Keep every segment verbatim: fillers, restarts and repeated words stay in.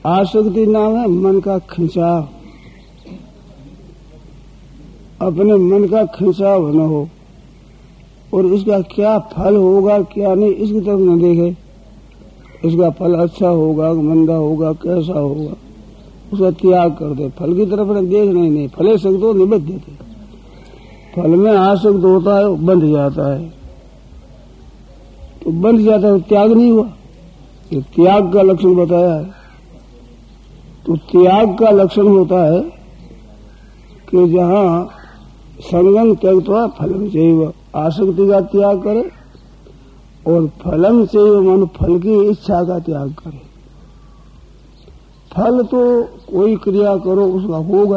आसक्ति नाम है मन का खिंचाव, अपने मन का खिंचाव न हो और इसका क्या फल होगा क्या नहीं इसकी तरफ न देखे। इसका फल अच्छा होगा मंदा होगा कैसा होगा उसका त्याग कर दे, फल की तरफ न देख नहीं नहीं फले सकते निबद्ध देते। फल में आसक्त होता है बंध जाता है, तो बंध जाता है त्याग नहीं हुआ। ये त्याग का लक्षण बताया है। तो त्याग का लक्षण होता है कि जहाँ संगम त्यक्त्वा फलम चैव, आसक्ति का त्याग करे और फलम चैव मन फल की इच्छा का त्याग करे। फल तो कोई क्रिया करो उसका होगा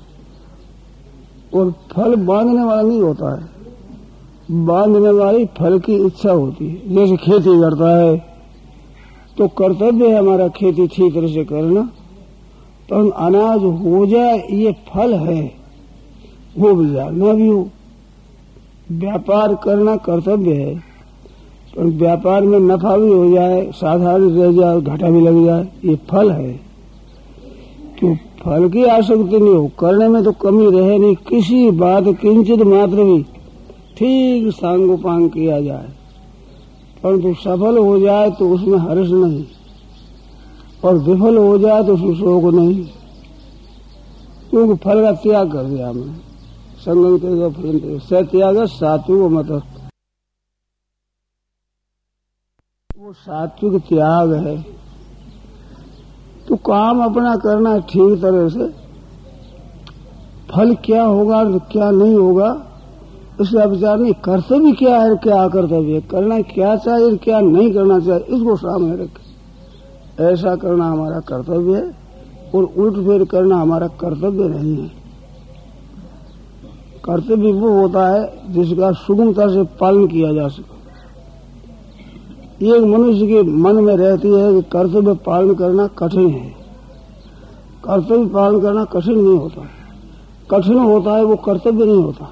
और फल बांधने वाला नहीं होता है, बांधने वाली फल की इच्छा होती है। जैसे खेती करता है तो कर्तव्य है हमारा खेती ठीक तरह से करना, पर अनाज हो जाए ये फल है, वो भी जाए न भी हो। व्यापार करना कर्तव्य है, पर व्यापार में नफा भी हो जाए साधारण रह जाए घाटा भी लग जाए ये फल है। तो फल की आसक्ति नहीं हो, करने में तो कमी रहे नहीं, किसी बात किंचित मात्र भी ठीक सांगोपांग किया जाए, परंतु सफल हो जाए तो उसमें हर्ष नहीं और विफल हो जाए तो उसमें शोक नहीं, क्योंकि फल का त्याग कर दिया हमने। संगम के फल से त्याग सात्विक मत, वो सात्विक त्याग है। तो काम अपना करना ठीक तरह से, फल क्या होगा क्या नहीं होगा इसका विचार नहीं। कर्तव्य क्या है क्या कर्तव्य, करना क्या चाहिए क्या नहीं करना चाहिए इसको सामने रखें। ऐसा करना हमारा कर्तव्य है और उल्ट फेर करना हमारा कर्तव्य नहीं है। कर्तव्य वो होता है जिसका सुगमता से पालन किया जा सके। एक मनुष्य के मन में रहती है कि कर्तव्य पालन करना कठिन है। कर्तव्य पालन करना कठिन नहीं होता, कठिन होता है वो कर्तव्य नहीं होता।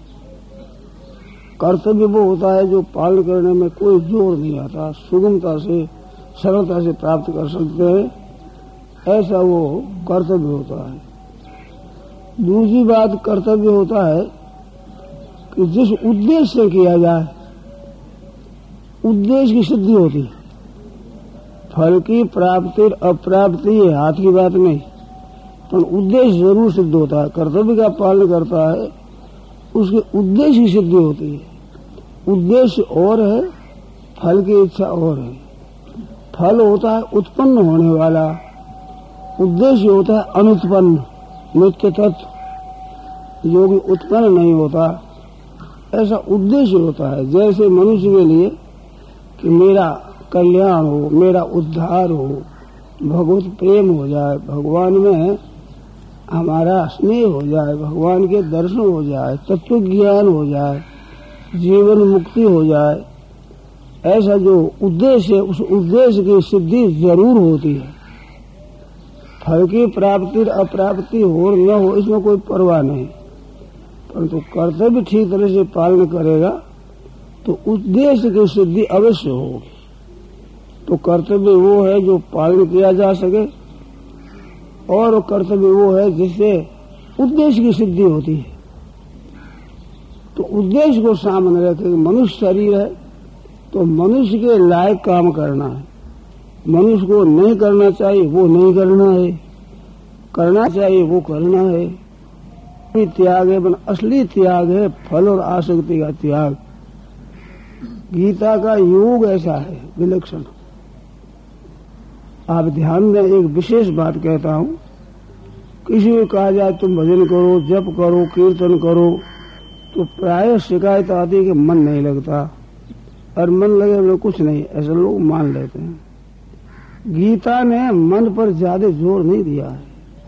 कर्तव्य वो होता है जो पालन करने में कोई जोर नहीं आता, सुगमता से सरलता से प्राप्त कर सकते हैं, ऐसा वो कर्तव्य होता है। दूसरी बात कर्तव्य होता है कि जिस उद्देश्य से किया जाए उद्देश्य की सिद्धि होती। फल की प्राप्ति और अप्राप्ति ये हाथ की बात नहीं, पर उद्देश्य जरूर सिद्ध होता है। कर्तव्य का पालन करता है उसके उद्देश्य की सिद्धि होती है। उद्देश्य और है फल की इच्छा और है। फल होता है उत्पन्न होने वाला, उद्देश्य होता है अनुत्पन्न नित्य तत्व जो भी उत्पन्न नहीं होता, ऐसा उद्देश्य होता है। जैसे मनुष्य के लिए कि मेरा कल्याण हो, मेरा उद्धार हो, भगवत प्रेम हो जाए, भगवान में हमारा स्नेह हो जाए, भगवान के दर्शन हो जाए, तत्व ज्ञान हो जाए, जीवन मुक्ति हो जाए, ऐसा जो उद्देश्य है उस उद्देश्य की सिद्धि जरूर होती है। फल की प्राप्ति अप्राप्ति हो न हो इसमें कोई परवाह नहीं, परंतु कर्तव्य ठीक तरह से पालन करेगा तो उद्देश्य की सिद्धि अवश्य होगी। तो कर्तव्य वो है जो पालन किया जा सके और कर्तव्य वो है जिससे उद्देश्य की सिद्धि होती है। तो उद्देश्य को सामने रखे। मनुष्य शरीर है तो मनुष्य के लायक काम करना है, मनुष्य को नहीं करना चाहिए वो नहीं करना है, करना चाहिए वो करना है। त्याग है बन असली त्याग है फल और आसक्ति का त्याग। गीता का योग ऐसा है विलक्षण। आप ध्यान दें, एक विशेष बात कहता हूं, किसी को कहा जाए तुम भजन करो, जप करो, कीर्तन करो, तो प्राय शिकायत आती है कि मन नहीं लगता, और मन लगे हुए कुछ नहीं, ऐसे लोग मान लेते हैं। गीता ने मन पर ज्यादा जोर नहीं दिया है।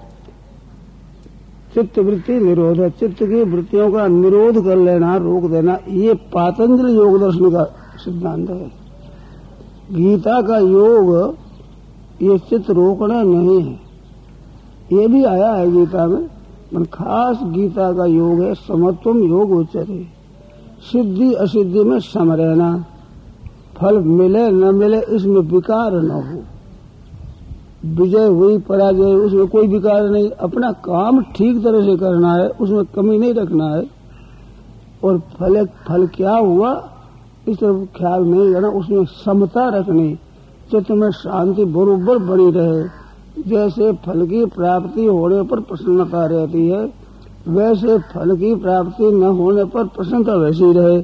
चित्त वृत्ति निरोध है, चित्त की वृत्तियों का निरोध कर लेना, रोक देना, ये पातंजलि योग दर्शन का सिद्धांत है। गीता का योग ये चित्त रोकना नहीं है, ये भी आया है गीता में, पर खास गीता का योग है समत्वम योग उच्चते, सिद्धि असिद्धि में सम रहना, फल मिले न मिले इसमें विकार न हो, विजय हुई पराजय उसमें कोई विकार नहीं, अपना काम ठीक तरह से करना है, उसमें कमी नहीं रखना है। और फल फल क्या हुआ इस तरफ ख्याल नहीं करना, उसमें समता रखनी, चित्त में शांति बरोबर बनी रहे। जैसे फल की प्राप्ति होने पर प्रसन्नता रहती है, वैसे फल की प्राप्ति न होने पर प्रसन्नता वैसी रहे।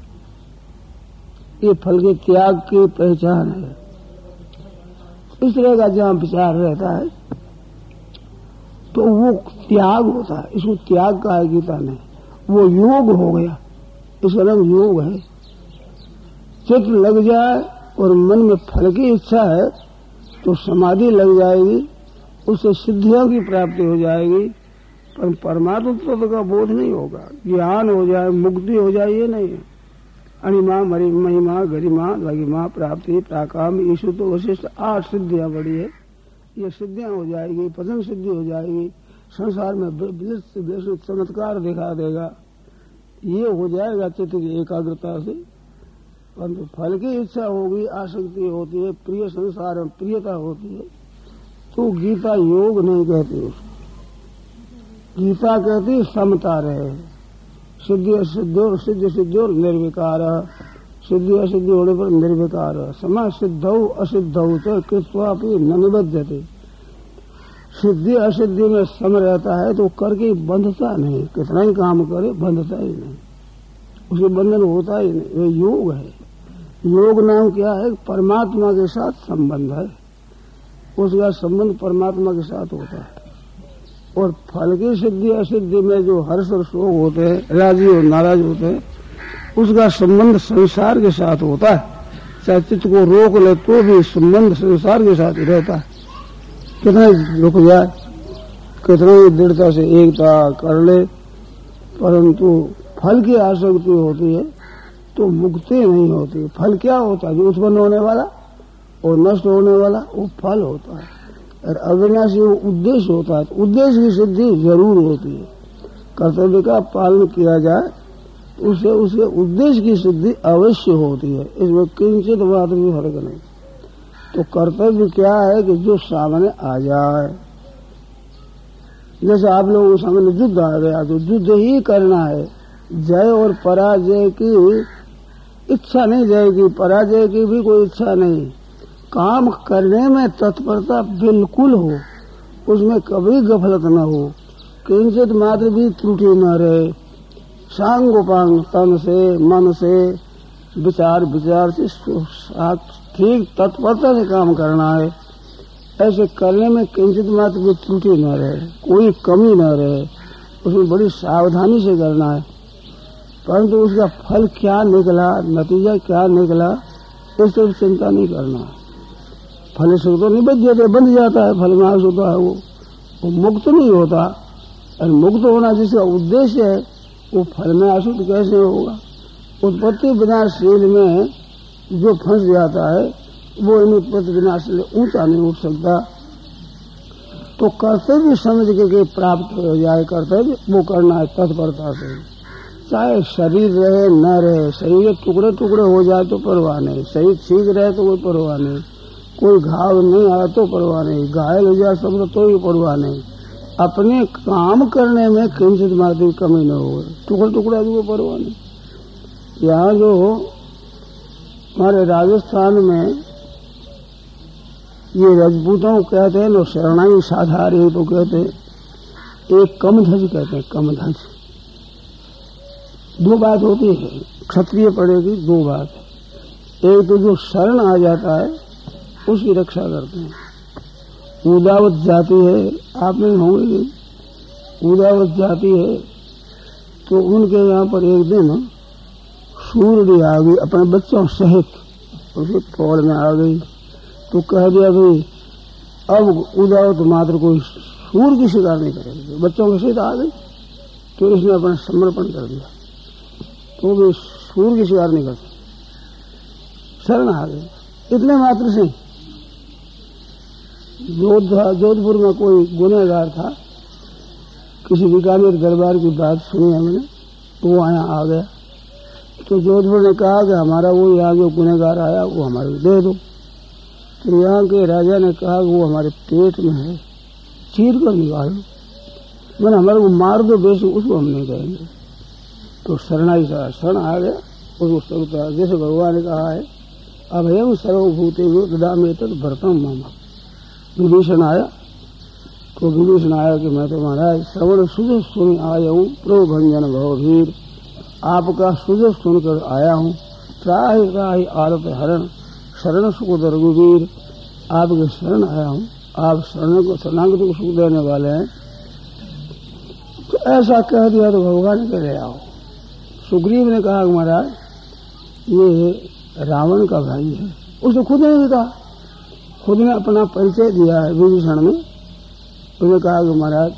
ये फल के त्याग की पहचान है। इस तरह का जहाँ विचार रहता है तो वो त्याग होता है, इसको त्याग कहा है गीता ने। वो योग हो गया, इसका नाम योग है। चित्त लग जाए और मन में फल की इच्छा है तो समाधि लग जाएगी, उससे सिद्धियों की प्राप्ति हो जाएगी, पर परमात्मा तत्व का बोध नहीं होगा। ज्ञान हो जाए, मुक्ति हो जाए, ये नहीं है। अणिमा मरि महिमा गरिमा लगिमा प्राप्ति प्राकाम ईशु तो वशिष्ठ आठ सिद्धियां बड़ी है। ये सिद्धियां हो जाएगी, पदम सिद्धि हो जाएगी, संसार में विलक्षण चमत्कार दिखा देगा। ये हो जाएगा चित्त की एकाग्रता से। परंतु फल की इच्छा होगी, आसक्ति होती है, प्रिय संसार में प्रियता होती है, तो गीता योग नहीं कहती उसको। गीता कहती समता रहे, सिद्धि असिद्धो सिद्ध सिद्धो निर्विकार, सिद्धि असिद्धि होने पर निर्विकार, समा सिद्धौ असिद्धौ च कृत्वापि न निबध्यते। सिद्धि असिद्धि में सम रहता है तो करके बंधता नहीं, कितना ही काम करे बंधता ही नहीं, उसे बंधन होता ही नहीं। ये योग है। योग नाम क्या है? परमात्मा के साथ संबंध है, उसका संबंध परमात्मा के साथ होता है। और फल की सिद्धि असिद्धि में जो हर्ष और शोक होते हैं, राजी और नाराज होते हैं, उसका संबंध संसार के साथ होता है। चाहे चित्त को रोक ले तो भी संबंध संसार के साथ ही रहता है। कितना रुक जाए, कितना ही दृढ़ता से एकता कर ले, परंतु फल की आसक्ति होती है तो मुक्ति नहीं होती। फल क्या होता है? जो उत्पन्न होने वाला और नष्ट होने वाला वो फल होता है, और अविनाशी वो उद्देश्य होता है। तो उद्देश्य की सिद्धि जरूर होती है। कर्तव्य का पालन किया जाए उससे उसके उद्देश्य की सिद्धि अवश्य होती है, इसमें किंचित मात्र भी फर्क नहीं। तो कर्तव्य क्या है कि जो सामने आ जाए, जैसे आप लोगों के सामने युद्ध आ गया तो युद्ध ही करना है। जय और पराजय की इच्छा नहीं, जय की पराजय की भी कोई इच्छा नहीं। काम करने में तत्परता बिल्कुल हो, उसमें कभी गफलत न हो, किंचित मात्र भी त्रुटि न रहे। सांगोपांग तन से, मन से, विचार विचार से ठीक तत्परता से काम करना है। ऐसे करने में किंचित मात्र भी त्रुटि न रहे, कोई कमी न रहे, उसमें बड़ी सावधानी से करना है। परंतु उसका फल क्या निकला, नतीजा क्या निकला, इस तरफ चिंता नहीं करना। फल से तो निबद्ध जाते, बंध जाता है, फल में आस होता है, वो वो मुक्त नहीं होता। और मुक्त होना जिसका उद्देश्य है वो फल में आसुत कैसे होगा? उत्पत्ति विनाशशील में जो फंस जाता है वो इन उत्पत्ति विनाशशील ऊंचा नहीं उठ सकता। तो कर्तव्य समझ के प्राप्त हो जाए, कर्तव्य वो करना है तत्परता से। चाहे शरीर रहे न रहे, शरीर टुकड़े टुकड़े हो जाए तो परवाह नहीं, शरीर ठीक रहे तो कोई परवाह नहीं, कोई घाव नहीं आया तो परवाह नहीं, घायल हो जाए सब तो भी परवाह नहीं। अपने काम करने में किंचित मात्र कमी न हो, टुकड़े टुकड़ा भी कोई परवाह नहीं। यहाँ जो हमारे राजस्थान में ये राजपूतों को कहते हैं, लोग शरणाई साधारी तो कहते हैं, एक कमध्वज कहते हैं, कमध्वज। दो बात होती है, क्षत्रिय पड़ेगी दो बात। एक तो जो शरण आ जाता है उसकी रक्षा करते हैं। उदावत जाति है, आप नहीं होंगे, उदावत जाति है, तो उनके यहाँ पर एक दिन सूर्य आ गई अपने बच्चों सहित, उसके फौज में आ गई, तो कह दिया भाई अब उदावत मात्र कोई सूर्य की शिकार नहीं करेगी। बच्चों के सहित आ गई तो इसने अपना समर्पण कर दिया, तो भी सूर्य की शिकार नहीं करती, शरण आ गई। इतने मात्र से जोधपुर में कोई गुनहगार था, किसी बीकानेर दरबार की बात सुनी हमने, तो वो यहाँ आ गया। तो जोधपुर ने कहा कि हमारा वो यहाँ जो गुनहगार आया वो हमारे दे दो। तो यहाँ के राजा ने कहा कि वो हमारे पेट में है, चीर कर निकाल लो, मैंने हमारे को मार दो बेशक, उसको हम नहीं कहेंगे। तो शरणाई का शरण आ गया, उसको सर्वता जैसे भगवान ने कहा है अभयम सर्वभूतेभ्यो ददामि तत् भरतम मम। विभीषण आया तो विभीषण आया कि मैं तो महाराज श्रवण सुजस सुन आया हूँ, प्रभंजन भवभीर, आपका सुजस सुनकर आया हूँ। त्राहि त्राहि आरत हरण, शरण सुख रघुवीर, आपके शरण आया हूँ, आप शरण को शरणागत को सुख देने वाले हैं। तो ऐसा कह दिया तो भगवान के ले आओ। सुग्रीव ने कहा महाराज ये रावण का भाई है, उसने खुद ने कहा, खुद ने अपना परिचय दिया है विभीषण में। उसने कहा कि महाराज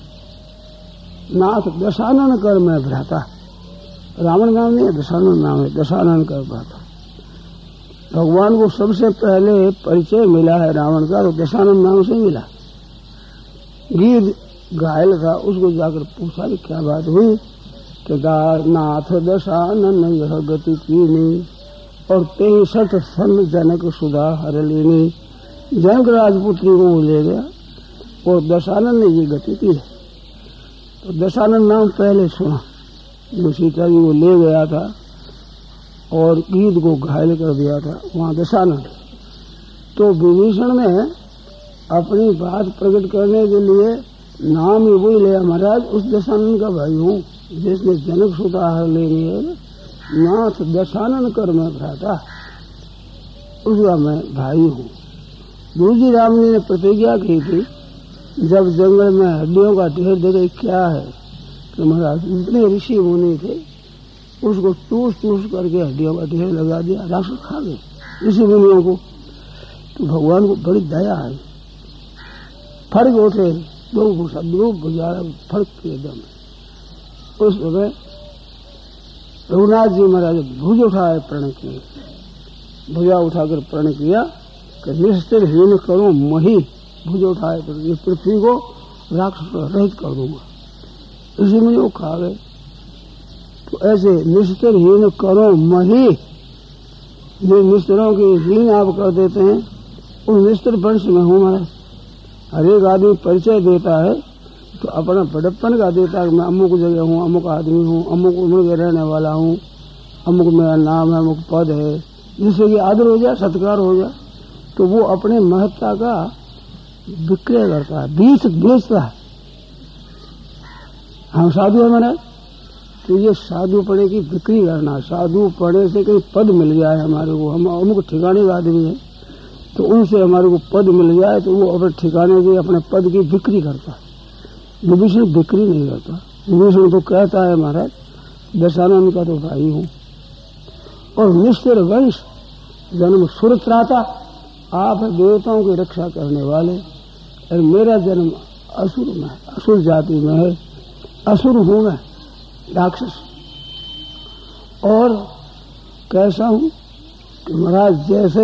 नाथ दशानन कर मैं भ्राता, रावण नाम नहीं है, दशानन नाम है, दशानन कर भ्राता। भगवान को सबसे पहले परिचय मिला है रावण का तो दशानन नाम से मिला। गीत घायल था, उसको जाकर पूछा कि क्या बात हुई, केदारनाथ दशानन यह गति कीनी, और तेसठ सन जनक सुधा हर लेनी। जनक राजपुत्री को वो ले गया और दशानन ने ये गति की है। तो दशानन नाम पहले सुना, जो सीता जी को ले गया था और गीत को घायल कर दिया था, वहां दशानन। तो विभीषण ने अपनी बात प्रकट करने के लिए नाम ही वही लिया, महाराज उस दशानन का भाई हूँ जिसने जनक सुधा हर लेनी है, नाथ दशानन कर मैं भ्राता, उसका मैं भाई हूँ। गुरु जी राम जी ने प्रतिज्ञा की थी जब जंगल में हड्डियों का ढेर देखे क्या है कि महाराज इतने ऋषि मुनि थे, उसको टूस टूस करके हड्डियों का ढेर लगा दिया, राक्षस खा गए ऋषि मुनियों को। तो भगवान को बड़ी दया आई, फर्क उठे, दो भूषा दो बुझारा फर्क के दम। उस समय रघुनाथ जी महाराज भुज उठाए प्रण किए, भुजा उठाकर प्रण किया कि निस्तर हीन करो मही, भुज उठाए इस पृथ्वी को राक्षस रहित कर दूंगा। इसी में वो खा गए। तो ऐसे निस्तर हीन करो मही, जो निस्तरों की हीन आप कर देते हैं, उस निस्तर वंश में हूं मैं। हर एक आदमी परिचय देता है तो अपना बड़प्पन का देता है कि मैं अमुक जगह हूँ, अमुक आदमी हूँ, अमुक उम्र के रहने वाला हूँ, अमुक मेरा नाम है, अमुक पद है, जिससे कि आदर हो जाए, सत्कार हो जाए। तो वो अपने महत्ता का विक्रय करता है, बीच बेचता है। हम साधु है महाराज, तो ये साधु पड़े की बिक्री करना, साधु पड़े से कहीं पद मिल जाए हमारे को, हम अमुक ठिकाने का आदमी है तो उनसे हमारे को पद मिल जाए तो वो अपने ठिकाने की अपने पद की बिक्री करता है। विभीषण बिक्री नहीं करता। विभीषण तो कहता है महाराज दशानन का तो भाई हूं, और निस्तर वंश जन्म सुरत्राता, आप देवताओं की रक्षा करने वाले, और मेरा जन्म असुर में, असुर जाति में है, असुर हूं मैं, राक्षस। और कैसा हूं कि महाराज जैसे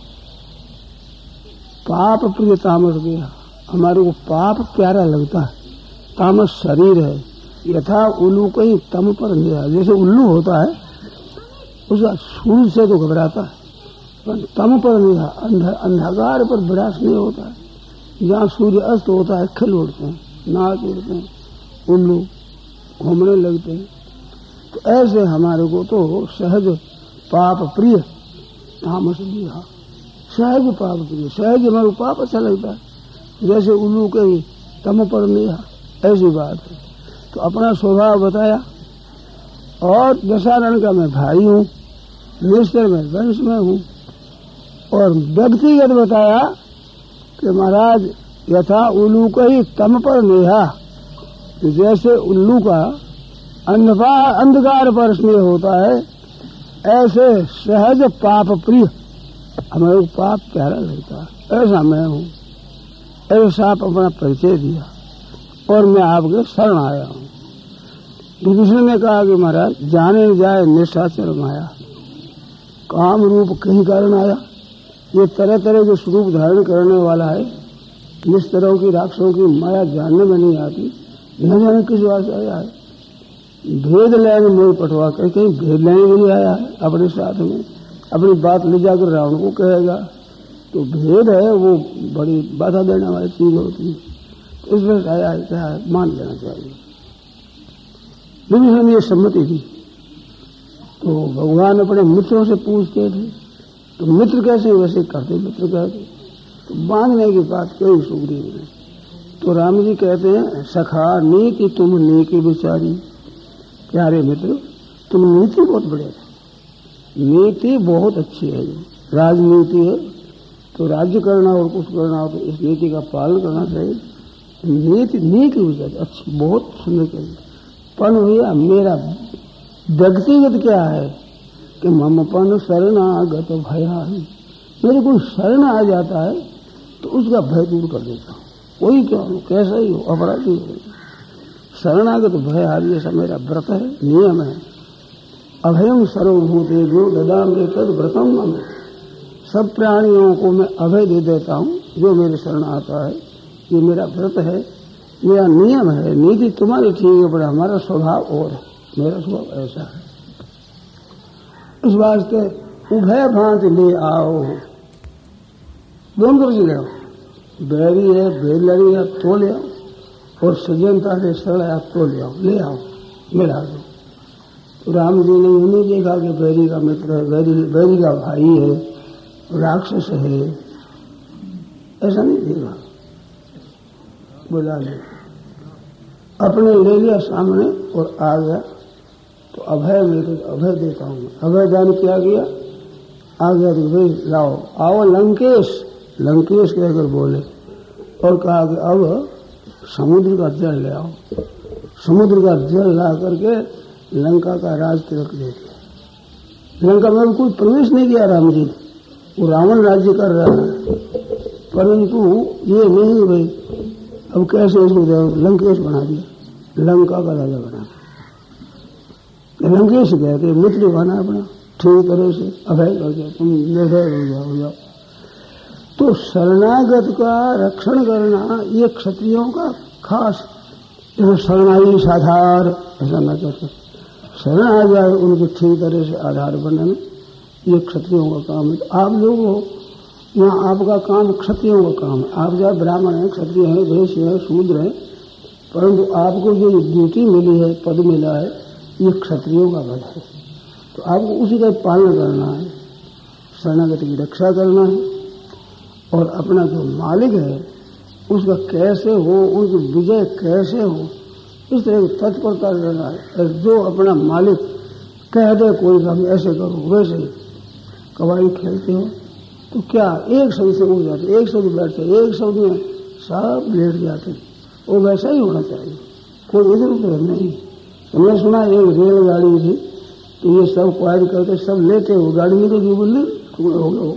पाप प्रिय तामस गया, हमारे को पाप प्यारा लगता है, तामस शरीर है, यथा उल्लू कहीं तम पर निया, जैसे उल्लू होता है उसका सूर्य से तो घबराता है, पर तम पर निया, अंधकार पर विनाश नहीं होता है। जहाँ सूर्य अस्त होता है खिल उड़ते हैं, नाच उड़ते हैं, उल्लू घूमने लगते हैं। तो ऐसे हमारे को तो सहज पाप प्रिय तामस दिया, सहज पाप प्रिय, सहज हमारे को पाप अच्छा लगता है, जैसे उल्लू के तम पर निया, ऐसी बात है। तो अपना स्वभाव बताया, और दशानन का मैं भाई हूँ, निस्तर में वंश में हूँ, और व्यक्तिगत बताया कि महाराज यथा उल्लू का ही तम पर नेहा, जैसे उल्लू का अंधकार अंधकार पर स्नेह होता है, ऐसे सहज पाप प्रिय, हमें पाप प्यारा लगता है, ऐसा मैं हूँ। ऐसा आप अपना परिचय दिया और मैं आपके शरण आया हूँ। विभीषण ने कहा कि महाराज जाने न जाए निशाचर माया, काम रूप कहीं कारण आया, ये तरह तरह के स्वरूप धारण करने वाला है, निस्तरों की राक्षसों की माया जानने में नहीं आती, न जाने किस बात से आया है, भेद लेने मोह पटवा कर, कहीं भेद लेने के लिए आया है अपने साथ में, अपनी बात ले जाकर रावण को कहेगा तो भेद है वो बड़ी बाधा देने वाली चीज होती है। तो इस वजह आया क्या मान लेना चाहिए। विभीषण ये सम्मति थी। तो भगवान अपने मित्रों से पूछते थे तो मित्र कैसे वैसे करते, मित्र कहते तो बांधने की बात कोई सुग्रीव नहीं। तो राम जी कहते हैं सखा नीति तुम नीति विचारी, प्यारे मित्र तुम नीति बहुत बढ़िया है, नीति बहुत अच्छी है। राजनीति है तो राज्य करना और कुछ करना हो तो इस नीति का पालन करना चाहिए। नीति नीति विचारी अच्छी बहुत सुंदर कही। पर भैया मेरा व्यक्तिगत क्या है कि ममपन शरणागत भया है, मेरे कोई शरण आ जाता है तो उसका भय दूर कर देता हूँ, कोई क्या हो कैसा ही हो अपराधी हो। शरणागत भय हारी ऐसा मेरा व्रत है, नियम है। अभयम सर्वभूते जो ददाम दे तद व्रतम मम, सब प्राणियों को मैं अभय दे देता हूँ जो मेरे शरण आता है। ये मेरा व्रत है, मेरा नियम है। नीति तुम्हारी ठीक है पर हमारा स्वभाव और है, मेरा स्वभाव ऐसा है। इस वास्ते उभय भांति ले आओ, दोनों तरह से ले आओ, बैरी है भेद लड़ी है तो ले आओ और सज्जनता से सरल है तो ले आओ, ले आओ मिला दो। तो राम जी ने ये नहीं देखा कि बैरी का मित्र है, बैरी बैरी का भाई है, राक्षस है, ऐसा नहीं देखा। बुला ले अपने ले लिया सामने और आ गया। तो अभय मेरे अभय देता हूँ, अभय दान किया गया। आ गया तो भाई लाओ आओ लंकेश, लंकेश कहकर बोले और कहा कि अब समुद्र का जल ले आओ। समुद्र का जल ला करके लंका का राज तिलक दे दिया। लंका में कोई प्रवेश नहीं किया राम जी, वो रावण राज्य कर रहा है, परंतु ये नहीं भाई अब कैसे इसको लंकेश बना दिया, लंका का राजा बना दिया। लंकेश कहते मित्र बना अपना ठीक तरह से अभय करके तुम निर्भय हो जाओ हो जाओ। तो शरणागत का रक्षण करना ये क्षत्रियों का खास, शरणाई साधार ऐसा न कहते, शरण आ जाए उनके ठीक तरह से आधार बनने ये क्षत्रियों का काम है। तो आप लोग हो यहाँ आपका काम क्षत्रियों का काम है। आप जाए ब्राह्मण है, क्षत्रिय है, वैश्य है, शूद्र है, परंतु आपको जो ड्यूटी मिली है, पद मिला है, ये क्षत्रियों का पद है। तो आपको उसी का पालन करना है, शरणागत की रक्षा करना है और अपना जो मालिक है उसका कैसे हो, उनकी विजय कैसे हो, इस तरह की तत्परता रहना है। जो अपना मालिक कह दे कोई काम ऐसे करो वैसे ही, कबड्डी खेलते हो तो क्या एक शब्द से उठ जाते, एक शब्द बैठते, एक शब्द में सब लेट जाते, वो वैसा ही होना चाहिए, कोई इधर उधर नहीं। हमने सुना एक रेलगाड़ी थी तो ये सब क्वाइर करके सब लेते हो, गाड़ी में तो जो बोले टुकड़े हो गए,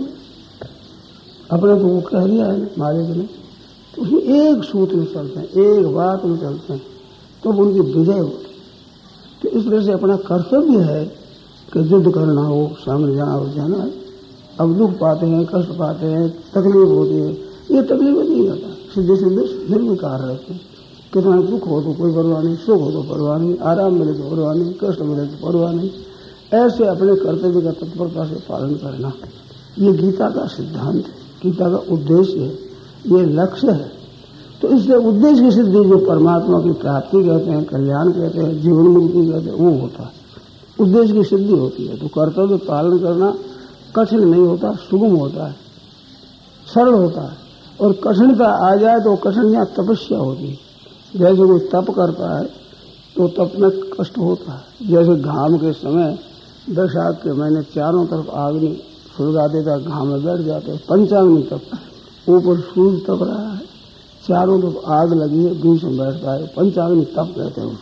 अपने तो वो कह दिया है मालिक ने, तो उसमें एक सूत्र में चलते हैं, एक बात में चलते हैं, तब तो उनकी विजय होती। तो इस तरह से अपना कर्तव्य है कि युद्ध करना हो, सामने जाना हो, जाना है। अब दुख पाते हैं, कष्ट पाते हैं, तकलीफ होती है, ये तकलीफ नहीं होता, सीधे सीधे निर्विकार रहते हैं। कितना दुख हो तो कोई परवाह नहीं, सुख हो तो परवाह नहीं, आराम मिले तो परवाह नहीं, कष्ट मिले तो परवाह नहीं। ऐसे अपने कर्तव्य का तत्परता से पालन करना, ये गीता का सिद्धांत है, गीता का उद्देश्य है, ये लक्ष्य है। तो इसलिए उद्देश्य की सिद्धि जो परमात्मा की प्राप्ति कहते हैं, कल्याण कहते हैं, जीवन मुक्ति कहते हैं, वो होता है, उद्देश्य की सिद्धि होती है। तो कर्तव्य पालन करना कठिन नहीं होता, सुगम होता है, सरल होता है। और कठिनता आ जाए तो कठिन यहाँ तपस्या होती है। जैसे कोई तप करता है तो तप में कष्ट होता है। जैसे घाम के समय बैसाख के महीने चारों तरफ आग सुलगा देता, घाम में बैठ जाते हैं, पंचाग्नि तप, ऊपर सूर्य तप रहा है, चारों तरफ आग लगी है, बीच में बैठता है, पंचाग्नि तप कहते हैं।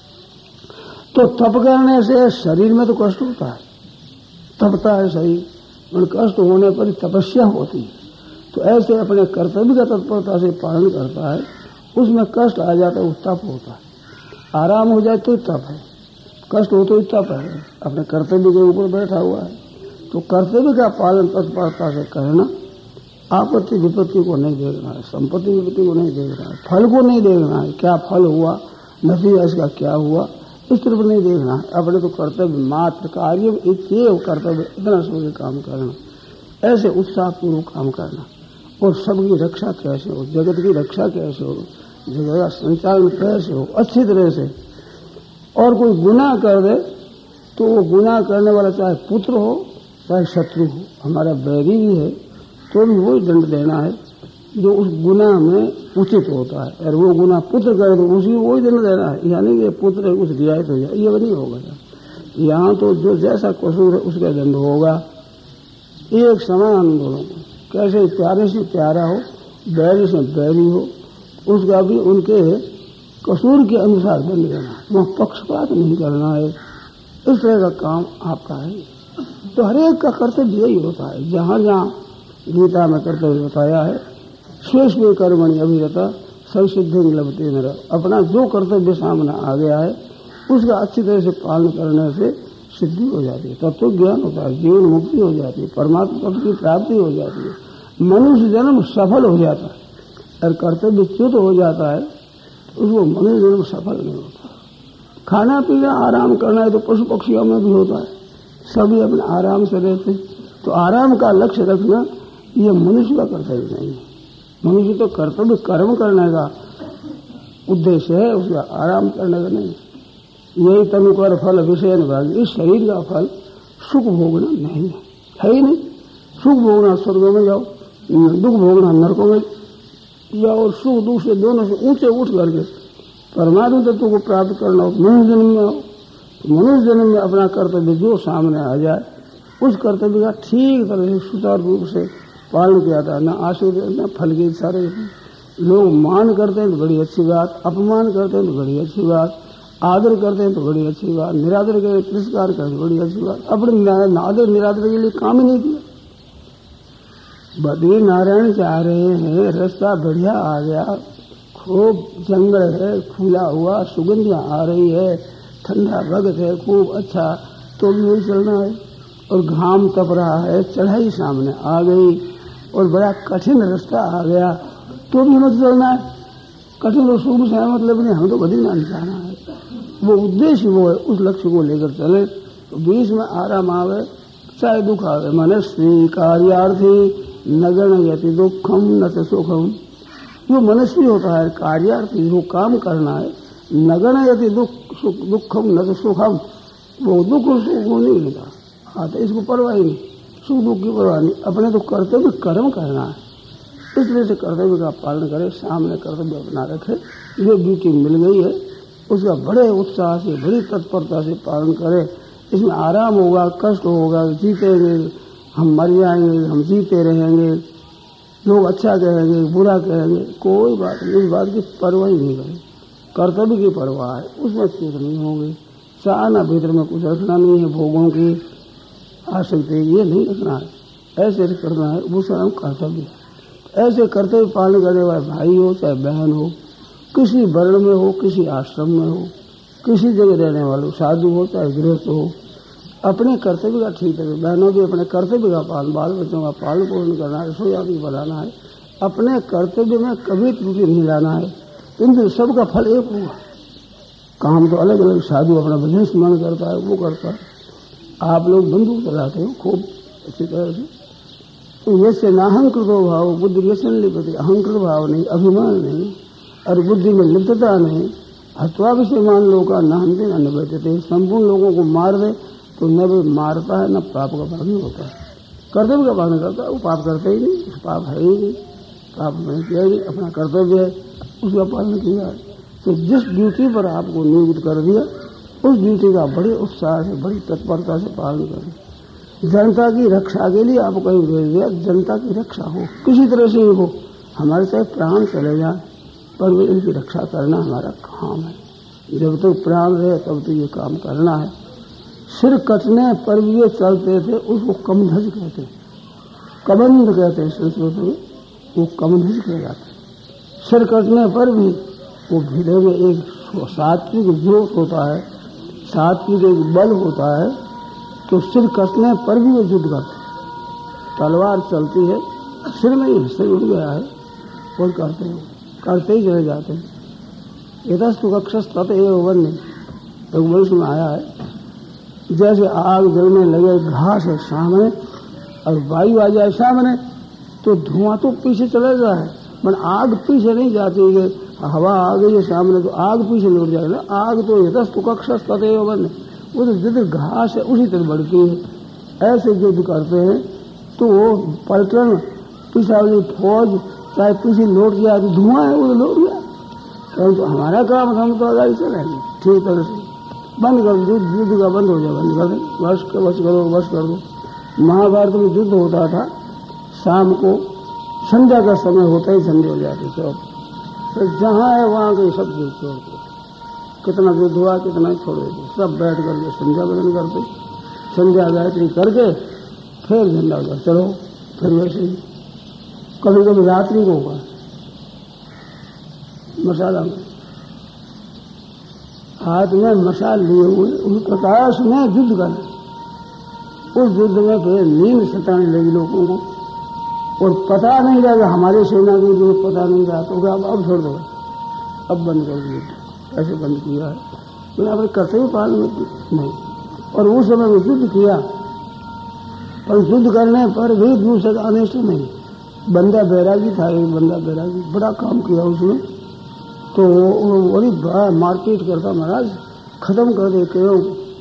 तो तप करने से शरीर में तो कष्ट होता है, तपता है शरीर, और कष्ट होने पर तपस्या होती है। तो ऐसे अपने कर्तव्य का तत्परता से पालन करता है, उसमें कष्ट आ जाता है, वो तप होता है। आराम हो जाए तो तप है, कष्ट हो तो तप है, अपने कर्तव्य के ऊपर बैठा हुआ है। तो कर्तव्य का पालन तत्परता से करना, आपत्ति विपत्ति को नहीं देखना है, संपत्ति विपत्ति को नहीं देखना है, फल को नहीं देखना है, क्या फल हुआ, नतीजा इसका क्या हुआ, इस तरफ नहीं देखना है। अपने तो कर्तव्य मात्र कार्य इतने कर्तव्य इतना सोच काम करना, ऐसे उत्साहपूर्वक काम करना। और सबकी रक्षा कैसे हो, जगत की रक्षा कैसे हो, जगत का संचालन कैसे हो अच्छी तरह से। और कोई गुनाह कर दे तो वो गुनाह करने वाला चाहे पुत्र हो चाहे शत्रु हो, हमारा बैरी भी है तो भी वही दंड देना है जो उस गुनाह में उचित होता है। और वो गुनाह पुत्र करे तो उसी वही दंड देना है, यानी कि पुत्र है कुछ रियायत हो जाए, ये नहीं होगा। यहाँ तो जो जैसा कसूर है उसका दंड होगा। एक समान दोनों को, कैसे प्यारे से प्यारा हो बैरी से बैरी हो, उसका भी उनके कसूर के अनुसार दंड देना है, वहाँ पक्षपात नहीं करना है। इस तरह का काम आपका है। तो हरेक का कर्तव्य यही होता है। जहाँ जहाँ गीता में कर्तव्य बताया है, शेष में कर्मणि अभिरता संसिद्धि लभते मेरा, अपना जो कर्तव्य सामने आ गया है उसका अच्छी तरह से पालन करने से सिद्धि हो जाती है, तत्व ज्ञान होता है, जीवन मुक्ति हो जाती है, परमात्मा पद की प्राप्ति हो जाती है, मनुष्य जन्म सफल हो जाता है। और कर्तव्य च्युत हो जाता है तो उसको मनुष्य जन्म सफल नहीं होता। खाना पीना आराम करना है तो पशु पक्षियों में भी होता है, सभी अपने आराम से रहते हैं। तो आराम का लक्ष्य रखना ये मनुष्य का कर्तव्य नहीं है। मनुष्य तो कर्तव्य कर्म करने का उद्देश्य है, उसका आराम करने का नहीं। यही तनुकर फल विषय भाग, इस शरीर का फल सुख भोगना नहीं है, है ही नहीं। सुख भोगना स्वर्ग में जाओ, दुख भोगना नरकों में जाओ, और सुख दुख से दोनों से ऊंचे उठ करके परमात्मा तत्व को प्राप्त करना हो मनुष्य जन्म में आओ। तो मनुष्य जन्म में अपना कर्तव्य जो सामने आ जाए उस कर्तव्य का ठीक तरह से सुचारू रूप से पालन किया था। न आशीर्वाद न फल की इच्छा रहती। लोग मान करते हैं तो बड़ी अच्छी बात, अपमान करते हैं तो बड़ी अच्छी बात, आदर करते हैं तो बड़ी अच्छी बात, निरादर करते तिरस्कार करते बड़ी अच्छी बात। अपने आदर निरादर के लिए काम ही नहीं किया। बद्री नारायण जा रहे हैं, रास्ता बढ़िया आ गया, खूब जंगल है, खुला हुआ, सुगंधियां आ रही है, ठंडा वक्त है, खूब अच्छा, तो भी वही चलना है। और घाम तप रहा है, चढ़ाई सामने आ गई और बड़ा कठिन रास्ता आ गया, तो भी मत चलना है। कठिन और सुख से मतलब नहीं, हम तो बद्रीनाथ जाना है, वो उद्देश्य वो है, उस लक्ष्य को लेकर चले। तो बीच में आराम आवे चाहे दुख आवे, मनस्वी कार्यार्थी न गणयति दुखम न च सुखम। जो मनस्वी होता है कार्यार्थी, जो काम करना है, न गणयति दुख दुखम न च सुखम, वो दुख और सुख को नहीं लेता। हाँ तो इसको परवाह ही नहीं, सुख दुख की परवाह नहीं, अपने तो कर्तव्य कर्म करना है। इसलिए से कर्तव्य का पालन करे, सामने कर्तव्य अपना रखे। जो ड्यूटी मिल गई है उसका बड़े उत्साह से बड़ी तत्परता से पालन करे। इसमें आराम होगा, कष्ट होगा, जीतेंगे, हम मर जाएंगे, हम जीते रहेंगे, लोग अच्छा कहेंगे बुरा कहेंगे, कोई बात नहीं, इस बात की परवाह ही नहीं करें। कर्तव्य की परवाह है, उसमें चूक नहीं होगी। चाहना भीतर में कुछ रखना नहीं है, भोगों की आसक्ति ये नहीं रखना है, ऐसे करना है, वो सारा कर्तव्य है। ऐसे कर्तव्य पालन करने वाले भाई हो चाहे बहन हो, किसी वर्ण में हो, किसी आश्रम में हो, किसी जगह रहने वाले, साधु हो चाहे गृहस्थ हो, अपने कर्तव्य का ठीक है। बहनों भी अपने कर्तव्य का पालन, बाल बच्चों का पालन पोषण करना है, रसोई आदि बनाना है, अपने कर्तव्य में कभी त्रुटि नहीं लाना है। इन सबका फल एक होगा। काम तो अलग अलग, साधु अपना बिजनेस मन करता है वो करता है, आप लोग बंदूक चलाते हो खूब अच्छी तरह से। तो ये नाहंकृतो भाव बुद्धि व्यसन लिपति, अहंकृत भाव नहीं, अभिमान नहीं, और बुद्धि में लिप्तता नहीं। हत्वाभिमान लोग का नाहंते न निबद्धते, संपूर्ण लोगों को मार दे तो न भी मारता है न पाप का पालन होता है। कर्तव्य का पालन करता है, वो पाप करते ही नहीं, पाप है ही नहीं, पाप नहीं किया ही नहीं, अपना कर्तव्य है उसका पालन किया है। तो जिस ड्यूटी पर आपको नियुक्त कर दिया उस ड्यूटी का बड़े उत्साह से बड़ी तत्परता से पालन करें। जनता की रक्षा के लिए आपको कहीं भेज दिया, जनता की रक्षा हो किसी तरह से ही हो, हमारे चाहे प्राण चले जाए पर इनकी रक्षा करना हमारा काम है। जब तक तो प्राण रहे तब तो ये काम करना है। सिर कटने पर भी ये चलते थे, उसको कमधज कहते हैं, कबंध कहते हैं संस्कृत में, वो कमधज कह जाते हैं। सिर कटने पर भी वो भिड़े में एक सात्विक जोश होता है, सात्विक एक बल होता है, तो सिर कटने पर भी वो युद्ध करते हैं। तलवार चलती है, सिर नहीं, सिर उठ गया है और करते हैं, करते ही चले जाते हैं। यतस्तु कक्षस तत एव वन्य, एक वंश में आया है, जैसे आग जलने लगे, घास है सामने और वायु आ जाए सामने तो धुआं तो पीछे चला जाए है, पर आग पीछे नहीं जाती है। हवा आ गई है सामने तो आग पीछे लौट जाएगी ना। आग तो यथस तो कक्षा कते बन, वो तो जिधर घास है उसी तरह बढ़ती है। ऐसे युद्ध करते हैं तो वो पलटन पीछा वाली फौज चाहे पीछे लौट गया तो धुआं है वो तो लौट गया। तो हमारा काम हम तो आगे चलेंगे ठीक तरह से। बंद कर दो युद्ध का, बंद हो जाए, बंद कर दो, बस बस करो बस कर दो। महाभारत में युद्ध होता था शाम को, संध्या का समय होता ही संध्या हो जाती सब, तो जहाँ है वहाँ के सब युद्ध छोड़ दो, कितना युद्ध हुआ कितना छोड़ दो, सब बैठ करके संध्या वदन करते, संध्या गायत्री करके फिर झंडा उधर चलो। फिर वैसे ही कभी कभी रात्रि को होगा मसाला में हाथ में मसाल लिए हुए उस प्रकाश में युद्ध करने। उस युद्ध में फिर नींद सताने लगी लोगों को और पता नहीं लगा हमारे सेना के लिए, पता नहीं रहा तो अब अब छोड़ दो, अब बंद कर दिया। ऐसे बंद किया है तो आपने कर्तव्य पालन नहीं। और उस समय में युद्ध किया, पर युद्ध करने पर भी दूसरे का अनिष्ट नहीं। बंदा बैरागी था, एक बंदा बैरागी, बड़ा काम किया उसने, तो बड़ी बड़ा मारपीट करता, महाराज खत्म कर दे क्यों।